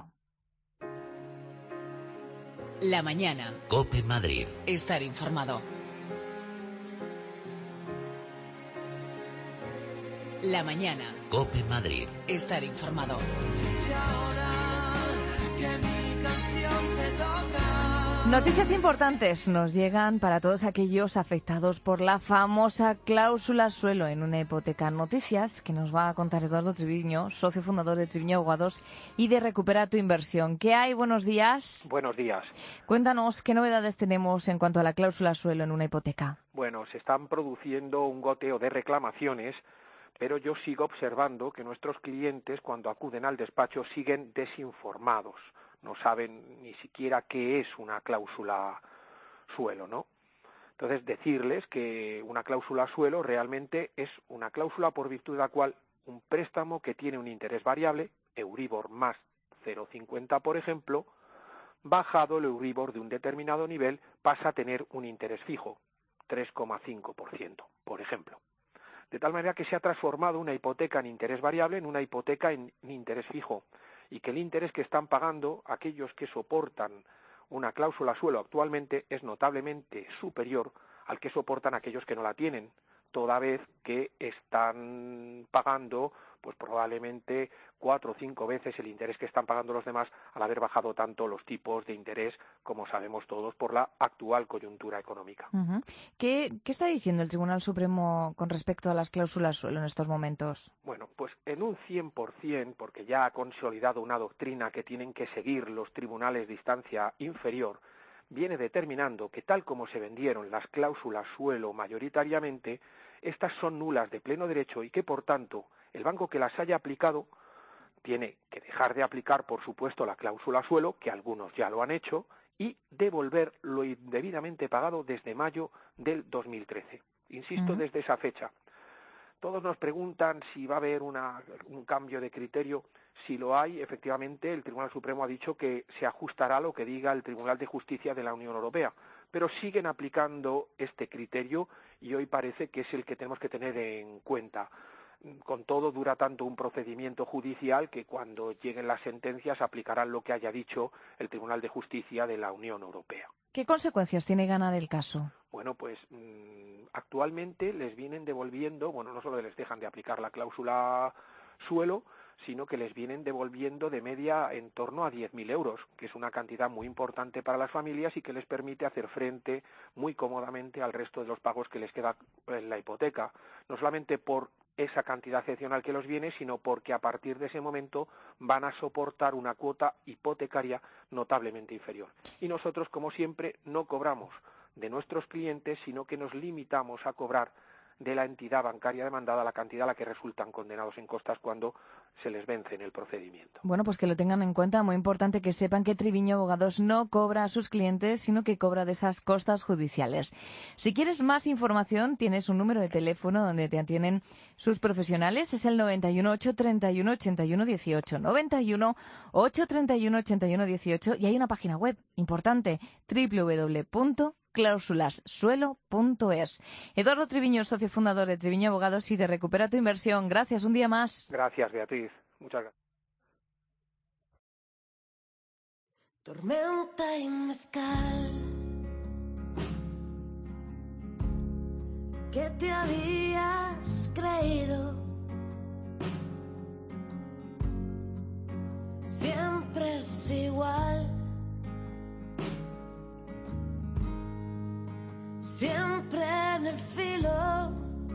La mañana. COPE Madrid. Estar informado. La mañana. COPE Madrid. Estar informado. Noticias importantes nos llegan para todos aquellos afectados por la famosa cláusula suelo en una hipoteca. Noticias que nos va a contar Eduardo Triviño, socio fundador de Triviño Abogados y de Recupera tu Inversión. ¿Qué hay? Buenos días. Buenos días. Cuéntanos, ¿qué novedades tenemos en cuanto a la cláusula suelo en una hipoteca? Bueno, se están produciendo un goteo de reclamaciones, pero yo sigo observando que nuestros clientes, cuando acuden al despacho, siguen desinformados. No saben ni siquiera qué es una cláusula suelo, ¿no? Entonces, decirles que una cláusula suelo realmente es una cláusula por virtud de la cual un préstamo que tiene un interés variable, Euribor más 0,50, por ejemplo, bajado el Euribor de un determinado nivel, pasa a tener un interés fijo, 3,5%, por ejemplo. De tal manera que se ha transformado una hipoteca en interés variable en una hipoteca en interés fijo, y que el interés que están pagando aquellos que soportan una cláusula suelo actualmente es notablemente superior al que soportan aquellos que no la tienen, toda vez que están pagando pues probablemente 4 o 5 veces el interés que están pagando los demás al haber bajado tanto los tipos de interés, como sabemos todos, por la actual coyuntura económica. Uh-huh. ¿Qué está diciendo el Tribunal Supremo con respecto a las cláusulas suelo en estos momentos? Bueno, pues en un 100%, porque ya ha consolidado una doctrina que tienen que seguir los tribunales de instancia inferior, viene determinando que tal como se vendieron las cláusulas suelo mayoritariamente, estas son nulas de pleno derecho y que, por tanto, el banco que las haya aplicado tiene que dejar de aplicar, por supuesto, la cláusula suelo, que algunos ya lo han hecho, y devolver lo indebidamente pagado desde mayo del 2013. Insisto, desde esa fecha. Todos nos preguntan si va a haber un cambio de criterio. Si lo hay, efectivamente, el Tribunal Supremo ha dicho que se ajustará a lo que diga el Tribunal de Justicia de la Unión Europea, pero siguen aplicando este criterio y hoy parece que es el que tenemos que tener en cuenta. Con todo, dura tanto un procedimiento judicial que cuando lleguen las sentencias aplicarán lo que haya dicho el Tribunal de Justicia de la Unión Europea. ¿Qué consecuencias tiene ganar el caso? Bueno, pues actualmente les vienen devolviendo, bueno, no solo les dejan de aplicar la cláusula suelo, sino que les vienen devolviendo de media en torno a 10.000 euros, que es una cantidad muy importante para las familias y que les permite hacer frente muy cómodamente al resto de los pagos que les queda en la hipoteca, no solamente por esa cantidad excepcional que los viene, sino porque a partir de ese momento van a soportar una cuota hipotecaria notablemente inferior. Y nosotros, como siempre, no cobramos de nuestros clientes, sino que nos limitamos a cobrar de la entidad bancaria demandada la cantidad a la que resultan condenados en costas cuando se les vence en el procedimiento. Bueno, pues que lo tengan en cuenta. Muy importante que sepan que Triviño Abogados no cobra a sus clientes, sino que cobra de esas costas judiciales. Si quieres más información, tienes un número de teléfono donde te atienden sus profesionales. Es el 91 831 81 18. 91 831 81 18. Y hay una página web importante, www.clausulassuelo.es. Eduardo Triviño, socio fundador de Triviño Abogados y de Recupera tu Inversión. Gracias, un día más. Gracias, Beatriz. Muchas gracias. Tormenta y mezcal. ¿Qué te habías creído? Siempre es igual. Siempre en el filo.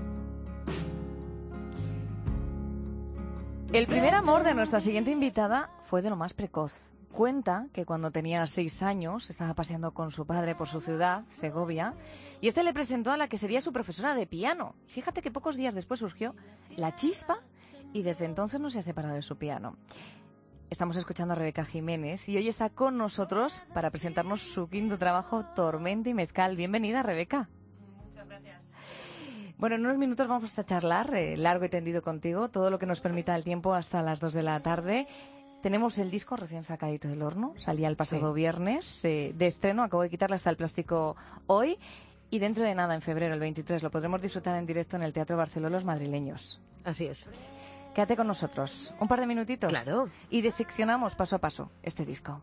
El primer amor de nuestra siguiente invitada fue de lo más precoz. Cuenta que cuando tenía 6 años estaba paseando con su padre por su ciudad, Segovia, y este le presentó a la que sería su profesora de piano. Fíjate que pocos días después surgió la chispa y desde entonces no se ha separado de su piano. Estamos escuchando a Rebeca Jiménez y hoy está con nosotros para presentarnos su quinto trabajo, Tormenta y Mezcal. Bienvenida, Rebeca. Muchas gracias. Bueno, en unos minutos vamos a charlar largo y tendido contigo, todo lo que nos permita el tiempo hasta las 2 de la tarde. Tenemos el disco recién sacadito del horno, salía el pasado viernes de estreno, acabo de quitarle hasta el plástico hoy y dentro de nada, en febrero, el 23, lo podremos disfrutar en directo en el Teatro Barceló Los Madrileños. Así es. Quédate con nosotros, un par de minutitos. Claro. Y diseccionamos paso a paso este disco.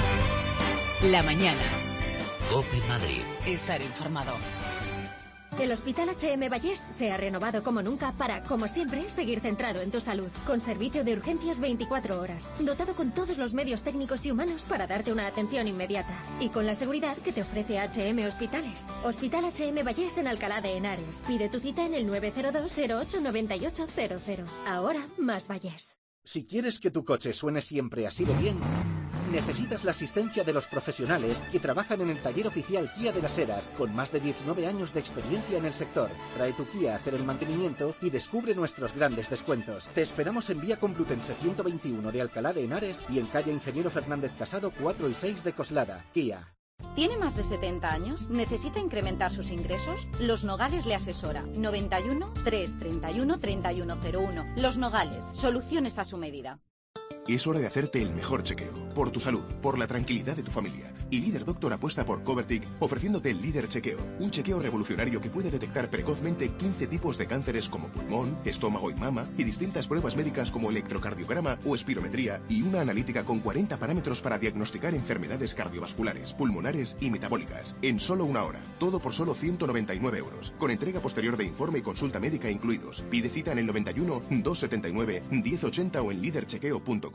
La mañana. COPE Madrid. Estar informado. El Hospital H.M. Vallés se ha renovado como nunca para, como siempre, seguir centrado en tu salud. Con servicio de urgencias 24 horas, dotado con todos los medios técnicos y humanos para darte una atención inmediata. Y con la seguridad que te ofrece H.M. Hospitales. Hospital H.M. Vallés en Alcalá de Henares. Pide tu cita en el 902 08 9800. Ahora, más Vallés. Si quieres que tu coche suene siempre así de bien, necesitas la asistencia de los profesionales que trabajan en el taller oficial Kia de Las Heras, con más de 19 años de experiencia en el sector. Trae tu Kia a hacer el mantenimiento y descubre nuestros grandes descuentos. Te esperamos en Vía Complutense 121 de Alcalá de Henares y en calle Ingeniero Fernández Casado 4 y 6 de Coslada. Kia. ¿Tiene más de 70 años? ¿Necesita incrementar sus ingresos? Los Nogales le asesora. 91 331 3101. Los Nogales. Soluciones a su medida. Es hora de hacerte el mejor chequeo, por tu salud, por la tranquilidad de tu familia. Y Líder Doctor apuesta por Covertic, ofreciéndote el Líder Chequeo, un chequeo revolucionario que puede detectar precozmente 15 tipos de cánceres como pulmón, estómago y mama, y distintas pruebas médicas como electrocardiograma o espirometría, y una analítica con 40 parámetros para diagnosticar enfermedades cardiovasculares, pulmonares y metabólicas, en solo una hora. Todo por solo 199 euros, con entrega posterior de informe y consulta médica incluidos. Pide cita en el 91 279 1080 o en liderchequeo.com.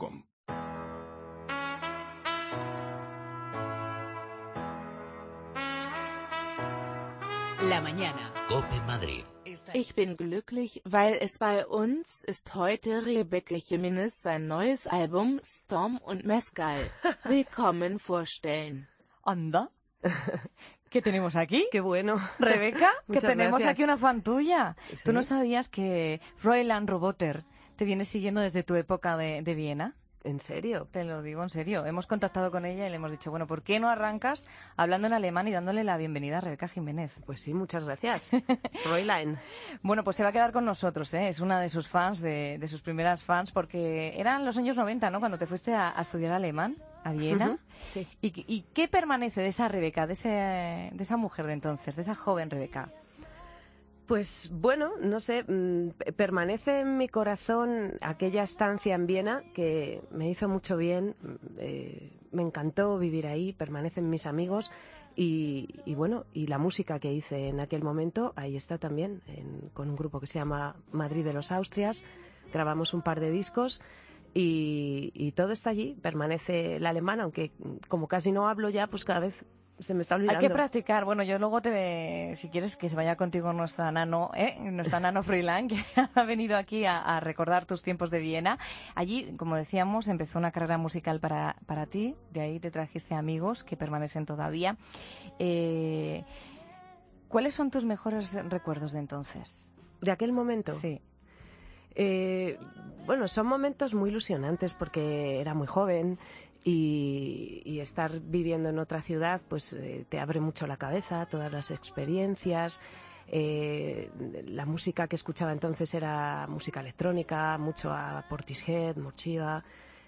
La mañana. COPE Madrid. Ich bin glücklich, weil es bei uns ist heute Rebecca Jiménez sein neues Album Storm und Mezcal. Willkommen vorstellen. Anda. ¿Qué tenemos aquí? Qué bueno. Rebeca, que Muchas tenemos gracias. aquí una fan tuya. Sí. ¿Tú no sabías que Fräulein Roboter te viene siguiendo desde tu época de Viena? ¿En serio? Te lo digo en serio. Hemos contactado con ella y le hemos dicho, bueno, ¿por qué no arrancas hablando en alemán y dándole la bienvenida a Rebeca Jiménez? Pues sí, muchas gracias. Fräulein. Bueno, pues se va a quedar con nosotros, ¿eh? Es una de sus fans, de sus primeras fans, porque eran los años 90, ¿no? Cuando te fuiste a estudiar alemán a Viena. Ujú, sí. ¿Y qué permanece de esa Rebeca, de esa mujer de entonces, de esa joven Rebeca? Pues bueno, no sé, permanece en mi corazón aquella estancia en Viena que me hizo mucho bien, me encantó vivir ahí, permanecen mis amigos y bueno, y la música que hice en aquel momento, ahí está también, con un grupo que se llama Madrid de los Austrias, grabamos un par de discos y todo está allí, permanece el alemán, aunque como casi no hablo ya, pues cada vez se me está olvidando. Hay que practicar. Bueno, yo luego si quieres, que se vaya contigo nuestra nano Fräulein, que ha venido aquí a recordar tus tiempos de Viena. Allí, como decíamos, empezó una carrera musical para ti. De ahí te trajiste amigos que permanecen todavía. ¿Cuáles son tus mejores recuerdos de entonces? ¿De aquel momento? Sí. Bueno, son momentos muy ilusionantes porque era muy joven y estar viviendo en otra ciudad pues te abre mucho la cabeza, todas las experiencias. La música que escuchaba entonces era música electrónica, mucho a Portishead, Morchiva.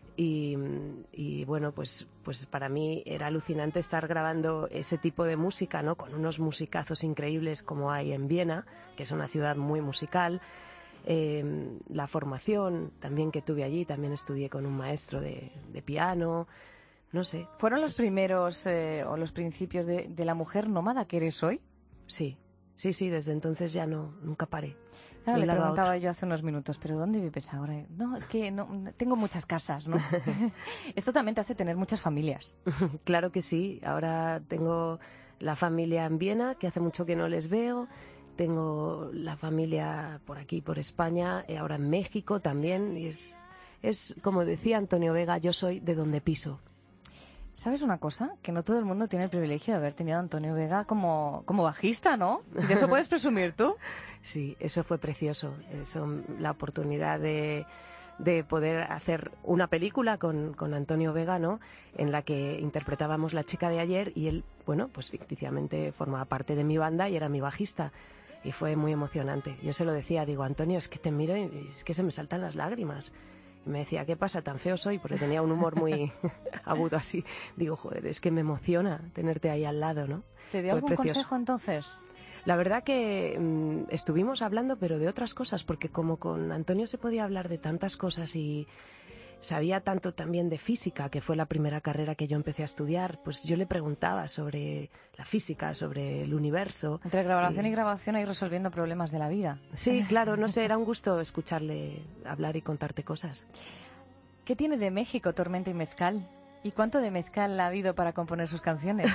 Y bueno, pues para mí era alucinante estar grabando ese tipo de música, ¿no? Con unos musicazos increíbles como hay en Viena, que es una ciudad muy musical. La formación también que tuve allí, también estudié con un maestro de piano, no sé. ¿Fueron los primeros o los principios de la mujer nómada que eres hoy? Sí, desde entonces ya nunca paré. Claro, le preguntaba yo hace unos minutos, ¿pero dónde vives ahora? No, es que no, tengo muchas casas, ¿no? Esto también te hace tener muchas familias. Claro que sí, ahora tengo la familia en Viena, que hace mucho que no les veo. Tengo la familia por aquí, por España, y ahora en México también. Y es como decía Antonio Vega, yo soy de donde piso. ¿Sabes una cosa? Que no todo el mundo tiene el privilegio de haber tenido a Antonio Vega como bajista, ¿no? ¿De eso puedes presumir tú? Sí, eso fue precioso. La oportunidad de poder hacer una película con Antonio Vega, ¿no? En la que interpretábamos La chica de ayer y él, bueno, pues ficticiamente formaba parte de mi banda y era mi bajista. Y fue muy emocionante. Yo se lo decía, digo, Antonio, es que te miro y es que se me saltan las lágrimas. Y me decía, ¿qué pasa? ¿Tan feo soy? Porque tenía un humor muy agudo así. Digo, joder, es que me emociona tenerte ahí al lado, ¿no? ¿Te dio algún consejo entonces? La verdad que estuvimos hablando, pero de otras cosas, porque como con Antonio se podía hablar de tantas cosas y sabía tanto también de física, que fue la primera carrera que yo empecé a estudiar, pues yo le preguntaba sobre la física, sobre el universo. Entre grabación y grabación hay resolviendo problemas de la vida. Sí, claro, no sé, era un gusto escucharle hablar y contarte cosas. ¿Qué tiene de México Tormenta y Mezcal? ¿Y cuánto de mezcal ha habido para componer sus canciones?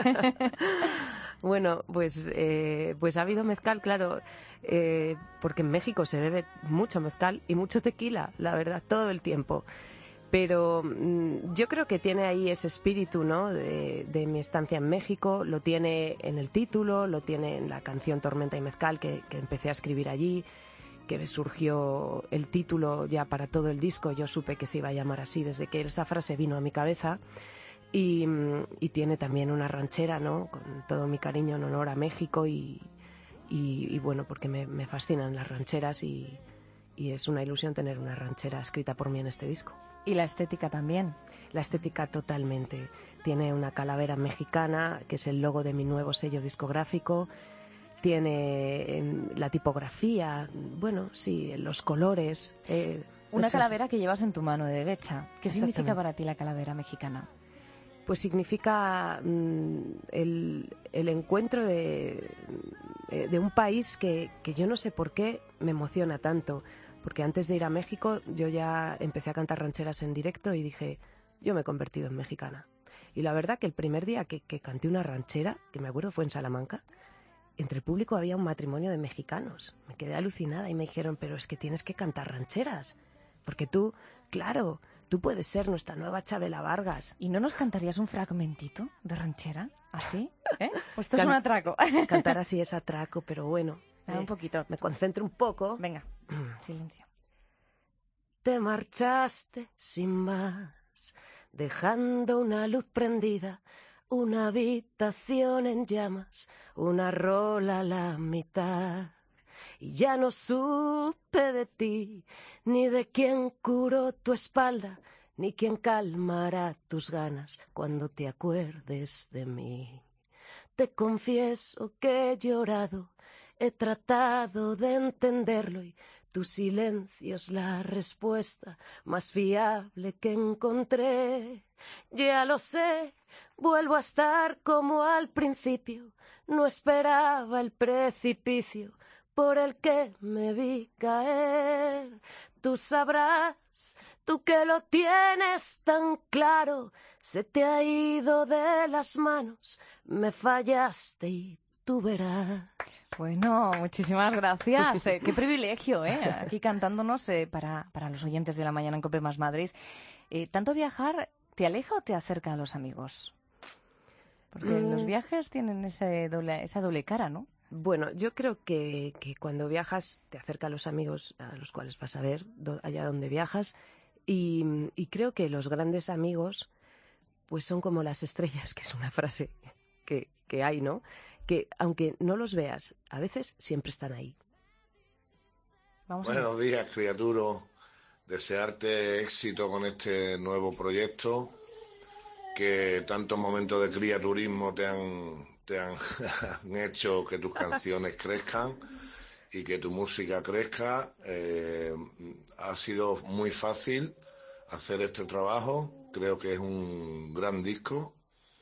Bueno, pues ha habido mezcal, claro, porque en México se bebe mucho mezcal y mucho tequila, la verdad, todo el tiempo. Pero yo creo que tiene ahí ese espíritu, ¿no? de mi estancia en México, lo tiene en el título, lo tiene en la canción Tormenta y Mezcal que empecé a escribir allí, que surgió el título ya para todo el disco. Yo supe que se iba a llamar así desde que esa frase vino a mi cabeza. Y tiene también una ranchera, ¿no? Con todo mi cariño en honor a México y bueno, porque me fascinan las rancheras y es una ilusión tener una ranchera escrita por mí en este disco. ¿Y la estética también? La estética totalmente. Tiene una calavera mexicana, que es el logo de mi nuevo sello discográfico. Tiene la tipografía, bueno, sí, los colores. Una calavera que llevas en tu mano derecha. ¿Qué significa para ti la calavera mexicana? Pues significa el encuentro de un país que yo no sé por qué me emociona tanto. Porque antes de ir a México yo ya empecé a cantar rancheras en directo y dije, yo me he convertido en mexicana. Y la verdad que el primer día que canté una ranchera, que me acuerdo fue en Salamanca, entre el público había un matrimonio de mexicanos. Me quedé alucinada y me dijeron, pero es que tienes que cantar rancheras. Porque tú, claro, tú puedes ser nuestra nueva Chabela Vargas. ¿Y no nos cantarías un fragmentito de ranchera? ¿Así? ¿Eh? Pues esto es un atraco. Cantar así es atraco, pero bueno. Un poquito. Me concentro un poco. Venga, silencio. Te marchaste sin más, dejando una luz prendida, una habitación en llamas, una rola a la mitad. Y ya no supe de ti, ni de quién curó tu espalda, ni quién calmará tus ganas cuando te acuerdes de mí. Te confieso que he llorado, he tratado de entenderlo y tu silencio es la respuesta más fiable que encontré. Ya lo sé, vuelvo a estar como al principio, no esperaba el precipicio por el que me vi caer. Tú sabrás, tú que lo tienes tan claro, se te ha ido de las manos, me fallaste y tú verás. Bueno, muchísimas gracias. Qué privilegio, aquí cantándonos para los oyentes de La Mañana en COPE Más Madrid. ¿Tanto viajar te aleja o te acerca a los amigos? Porque los viajes tienen esa doble cara, ¿no? Bueno, yo creo que cuando viajas te acerca a los amigos a los cuales vas a ver allá donde viajas y creo que los grandes amigos pues son como las estrellas, que es una frase que hay, ¿no? Que aunque no los veas, a veces siempre están ahí. Buenos días, criaturo. Desearte éxito con este nuevo proyecto, que tantos momentos de criaturismo te han hecho que tus canciones crezcan y que tu música crezca. Ha sido muy fácil hacer este trabajo, creo que es un gran disco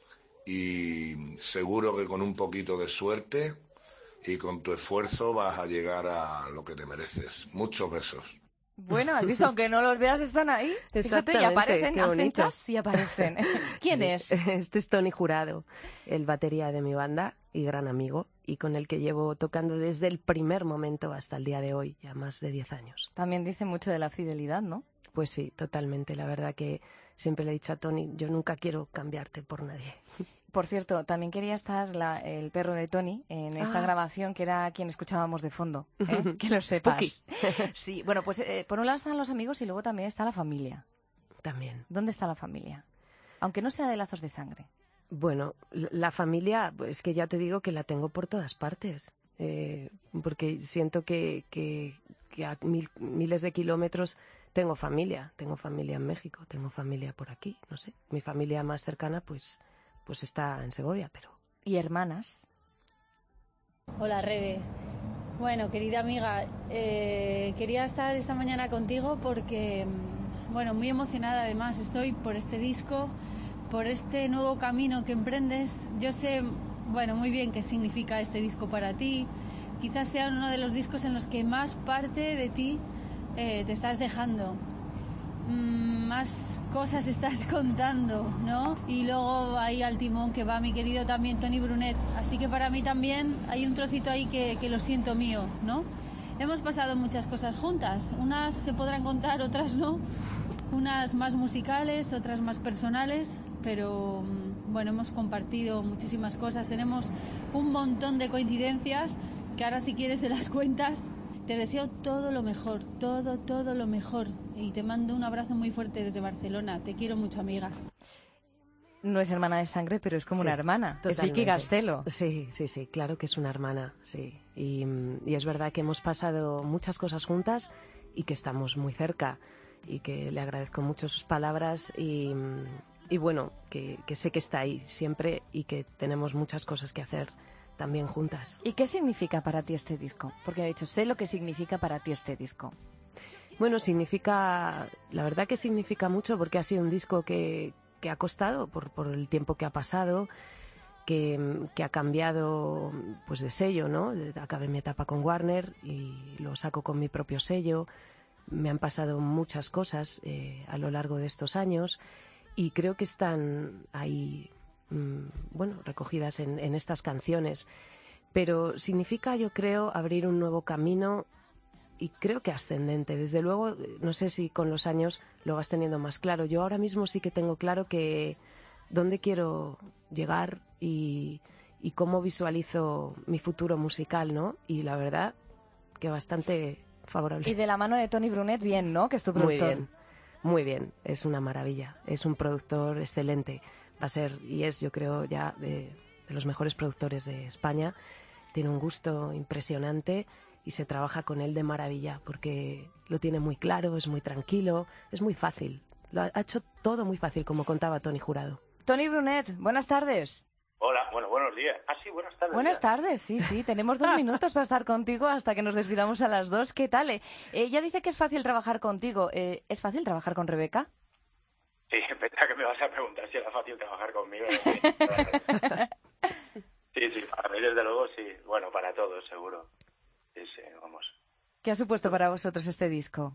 y seguro que con un poquito de suerte y con tu esfuerzo vas a llegar a lo que te mereces. Muchos besos. Bueno, has visto, aunque no los veas, están ahí. Fíjate, y aparecen, hacen chas y aparecen. ¿Quién es? Este es Tony Jurado, el batería de mi banda y gran amigo, y con el que llevo tocando desde el primer momento hasta el día de hoy, ya más de 10 años. También dice mucho de la fidelidad, ¿no? Pues sí, totalmente. La verdad que siempre le he dicho a Tony, yo nunca quiero cambiarte por nadie. Por cierto, también quería estar el perro de Tony en esta grabación, que era quien escuchábamos de fondo, ¿eh? Que lo sepas. Sí, bueno, pues por un lado están los amigos y luego también está la familia. También. ¿Dónde está la familia? Aunque no sea de lazos de sangre. Bueno, la familia, es que ya te digo que la tengo por todas partes, porque siento que a miles de kilómetros tengo familia en México, tengo familia por aquí, no sé. Mi familia más cercana, pues está en Segovia, pero... ¿Y hermanas? Hola, Rebe. Bueno, querida amiga, quería estar esta mañana contigo porque, bueno, muy emocionada además estoy por este disco, por este nuevo camino que emprendes. Yo sé, bueno, muy bien qué significa este disco para ti. Quizás sea uno de los discos en los que más parte de ti te estás dejando. Más cosas estás contando, ¿no? Y luego ahí al timón que va mi querido también Tony Brunet. Así que para mí también hay un trocito ahí que lo siento mío, ¿no? Hemos pasado muchas cosas juntas. Unas se podrán contar, otras no. Unas más musicales, otras más personales. Pero bueno, hemos compartido muchísimas cosas. Tenemos un montón de coincidencias que ahora si quieres se las cuentas. Te deseo todo lo mejor, todo lo mejor. Y te mando un abrazo muy fuerte desde Barcelona. Te quiero mucho, amiga. No es hermana de sangre, pero es como una hermana. Totalmente. Es Vicky Castelo. Sí, claro que es una hermana, sí. Y es verdad que hemos pasado muchas cosas juntas y que estamos muy cerca. Y que le agradezco mucho sus palabras y bueno, que sé que está ahí siempre y que tenemos muchas cosas que hacer también juntas. ¿Y qué significa para ti este disco? Porque ha dicho, sé lo que significa para ti este disco. Bueno, la verdad que significa mucho porque ha sido un disco que ha costado por el tiempo que ha pasado, que ha cambiado pues de sello, ¿no? Acabé mi etapa con Warner y lo saco con mi propio sello. Me han pasado muchas cosas a lo largo de estos años y creo que están ahí recogidas en estas canciones, pero significa, yo creo, abrir un nuevo camino y creo que ascendente. Desde luego, no sé si con los años lo vas teniendo más claro. Yo ahora mismo sí que tengo claro que dónde quiero llegar y cómo visualizo mi futuro musical, ¿no? Y la verdad que bastante favorable. Y de la mano de Tony Brunet, bien, ¿no? Que es tu productor. Muy bien, es una maravilla. Es un productor excelente. Va a ser, y es, yo creo, ya de los mejores productores de España. Tiene un gusto impresionante y se trabaja con él de maravilla porque lo tiene muy claro, es muy tranquilo, es muy fácil. Lo ha hecho todo muy fácil, como contaba Tony Jurado. Tony Brunet, buenas tardes. Hola, buenos días. Sí, buenas tardes. Buenas tardes, sí. Tenemos 2 minutos para estar contigo hasta que nos despidamos a las 2. ¿Qué tal? Ella dice que es fácil trabajar contigo. ¿Es fácil trabajar con Rebeca? Sí, pensaba que me vas a preguntar si era fácil trabajar conmigo. Sí, para mí desde luego sí. Bueno, para todos, seguro. Sí, vamos. ¿Qué ha supuesto para vosotros este disco?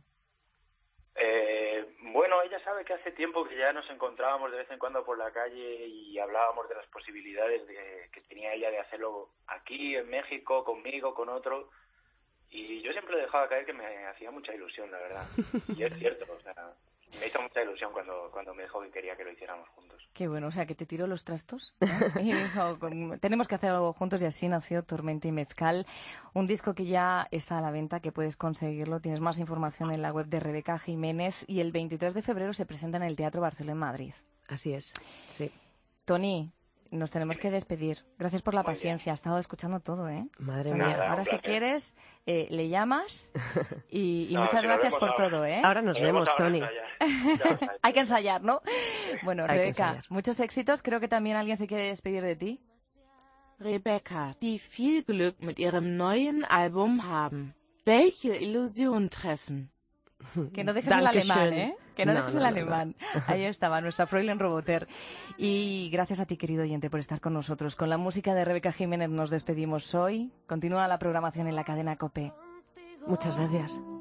Bueno, ella sabe que hace tiempo que ya nos encontrábamos de vez en cuando por la calle y hablábamos de las posibilidades que tenía ella de hacerlo aquí, en México, conmigo, con otro. Y yo siempre le dejaba caer que me hacía mucha ilusión, la verdad. Y es cierto, o sea, Me hizo mucha ilusión cuando me dijo que quería que lo hiciéramos juntos. Qué bueno, o sea, que te tiró los trastos, ¿no? Y dijo, tenemos que hacer algo juntos, y así nació Tormenta y Mezcal, un disco que ya está a la venta, que puedes conseguirlo. Tienes más información en la web de Rebeca Jiménez, y el 23 de febrero se presenta en el Teatro Barceló en Madrid. Así es, sí. Tony, nos tenemos que despedir. Gracias por la paciencia. Ha estado escuchando todo, ¿eh? Madre Tony, mía. ahora, si quieres, le llamas y muchas gracias por todo, ¿eh? Ahora nos vemos, Tony. Hay que ensayar, ¿no? Bueno, Hay que Rebeca, ensayar. muchos éxitos. Creo que también alguien se quiere despedir de ti. Rebecca, die viel Glück mit ihrem neuen Album haben. Welche Illusion treffen. Que no dejes el alemán, ¿eh? Que no, dejes el no. alemán. Ahí estaba nuestra Fräulein Roboter. Y gracias a ti, querido oyente, por estar con nosotros. Con la música de Rebeca Jiménez nos despedimos hoy. Continúa la programación en la cadena COPE. Muchas gracias.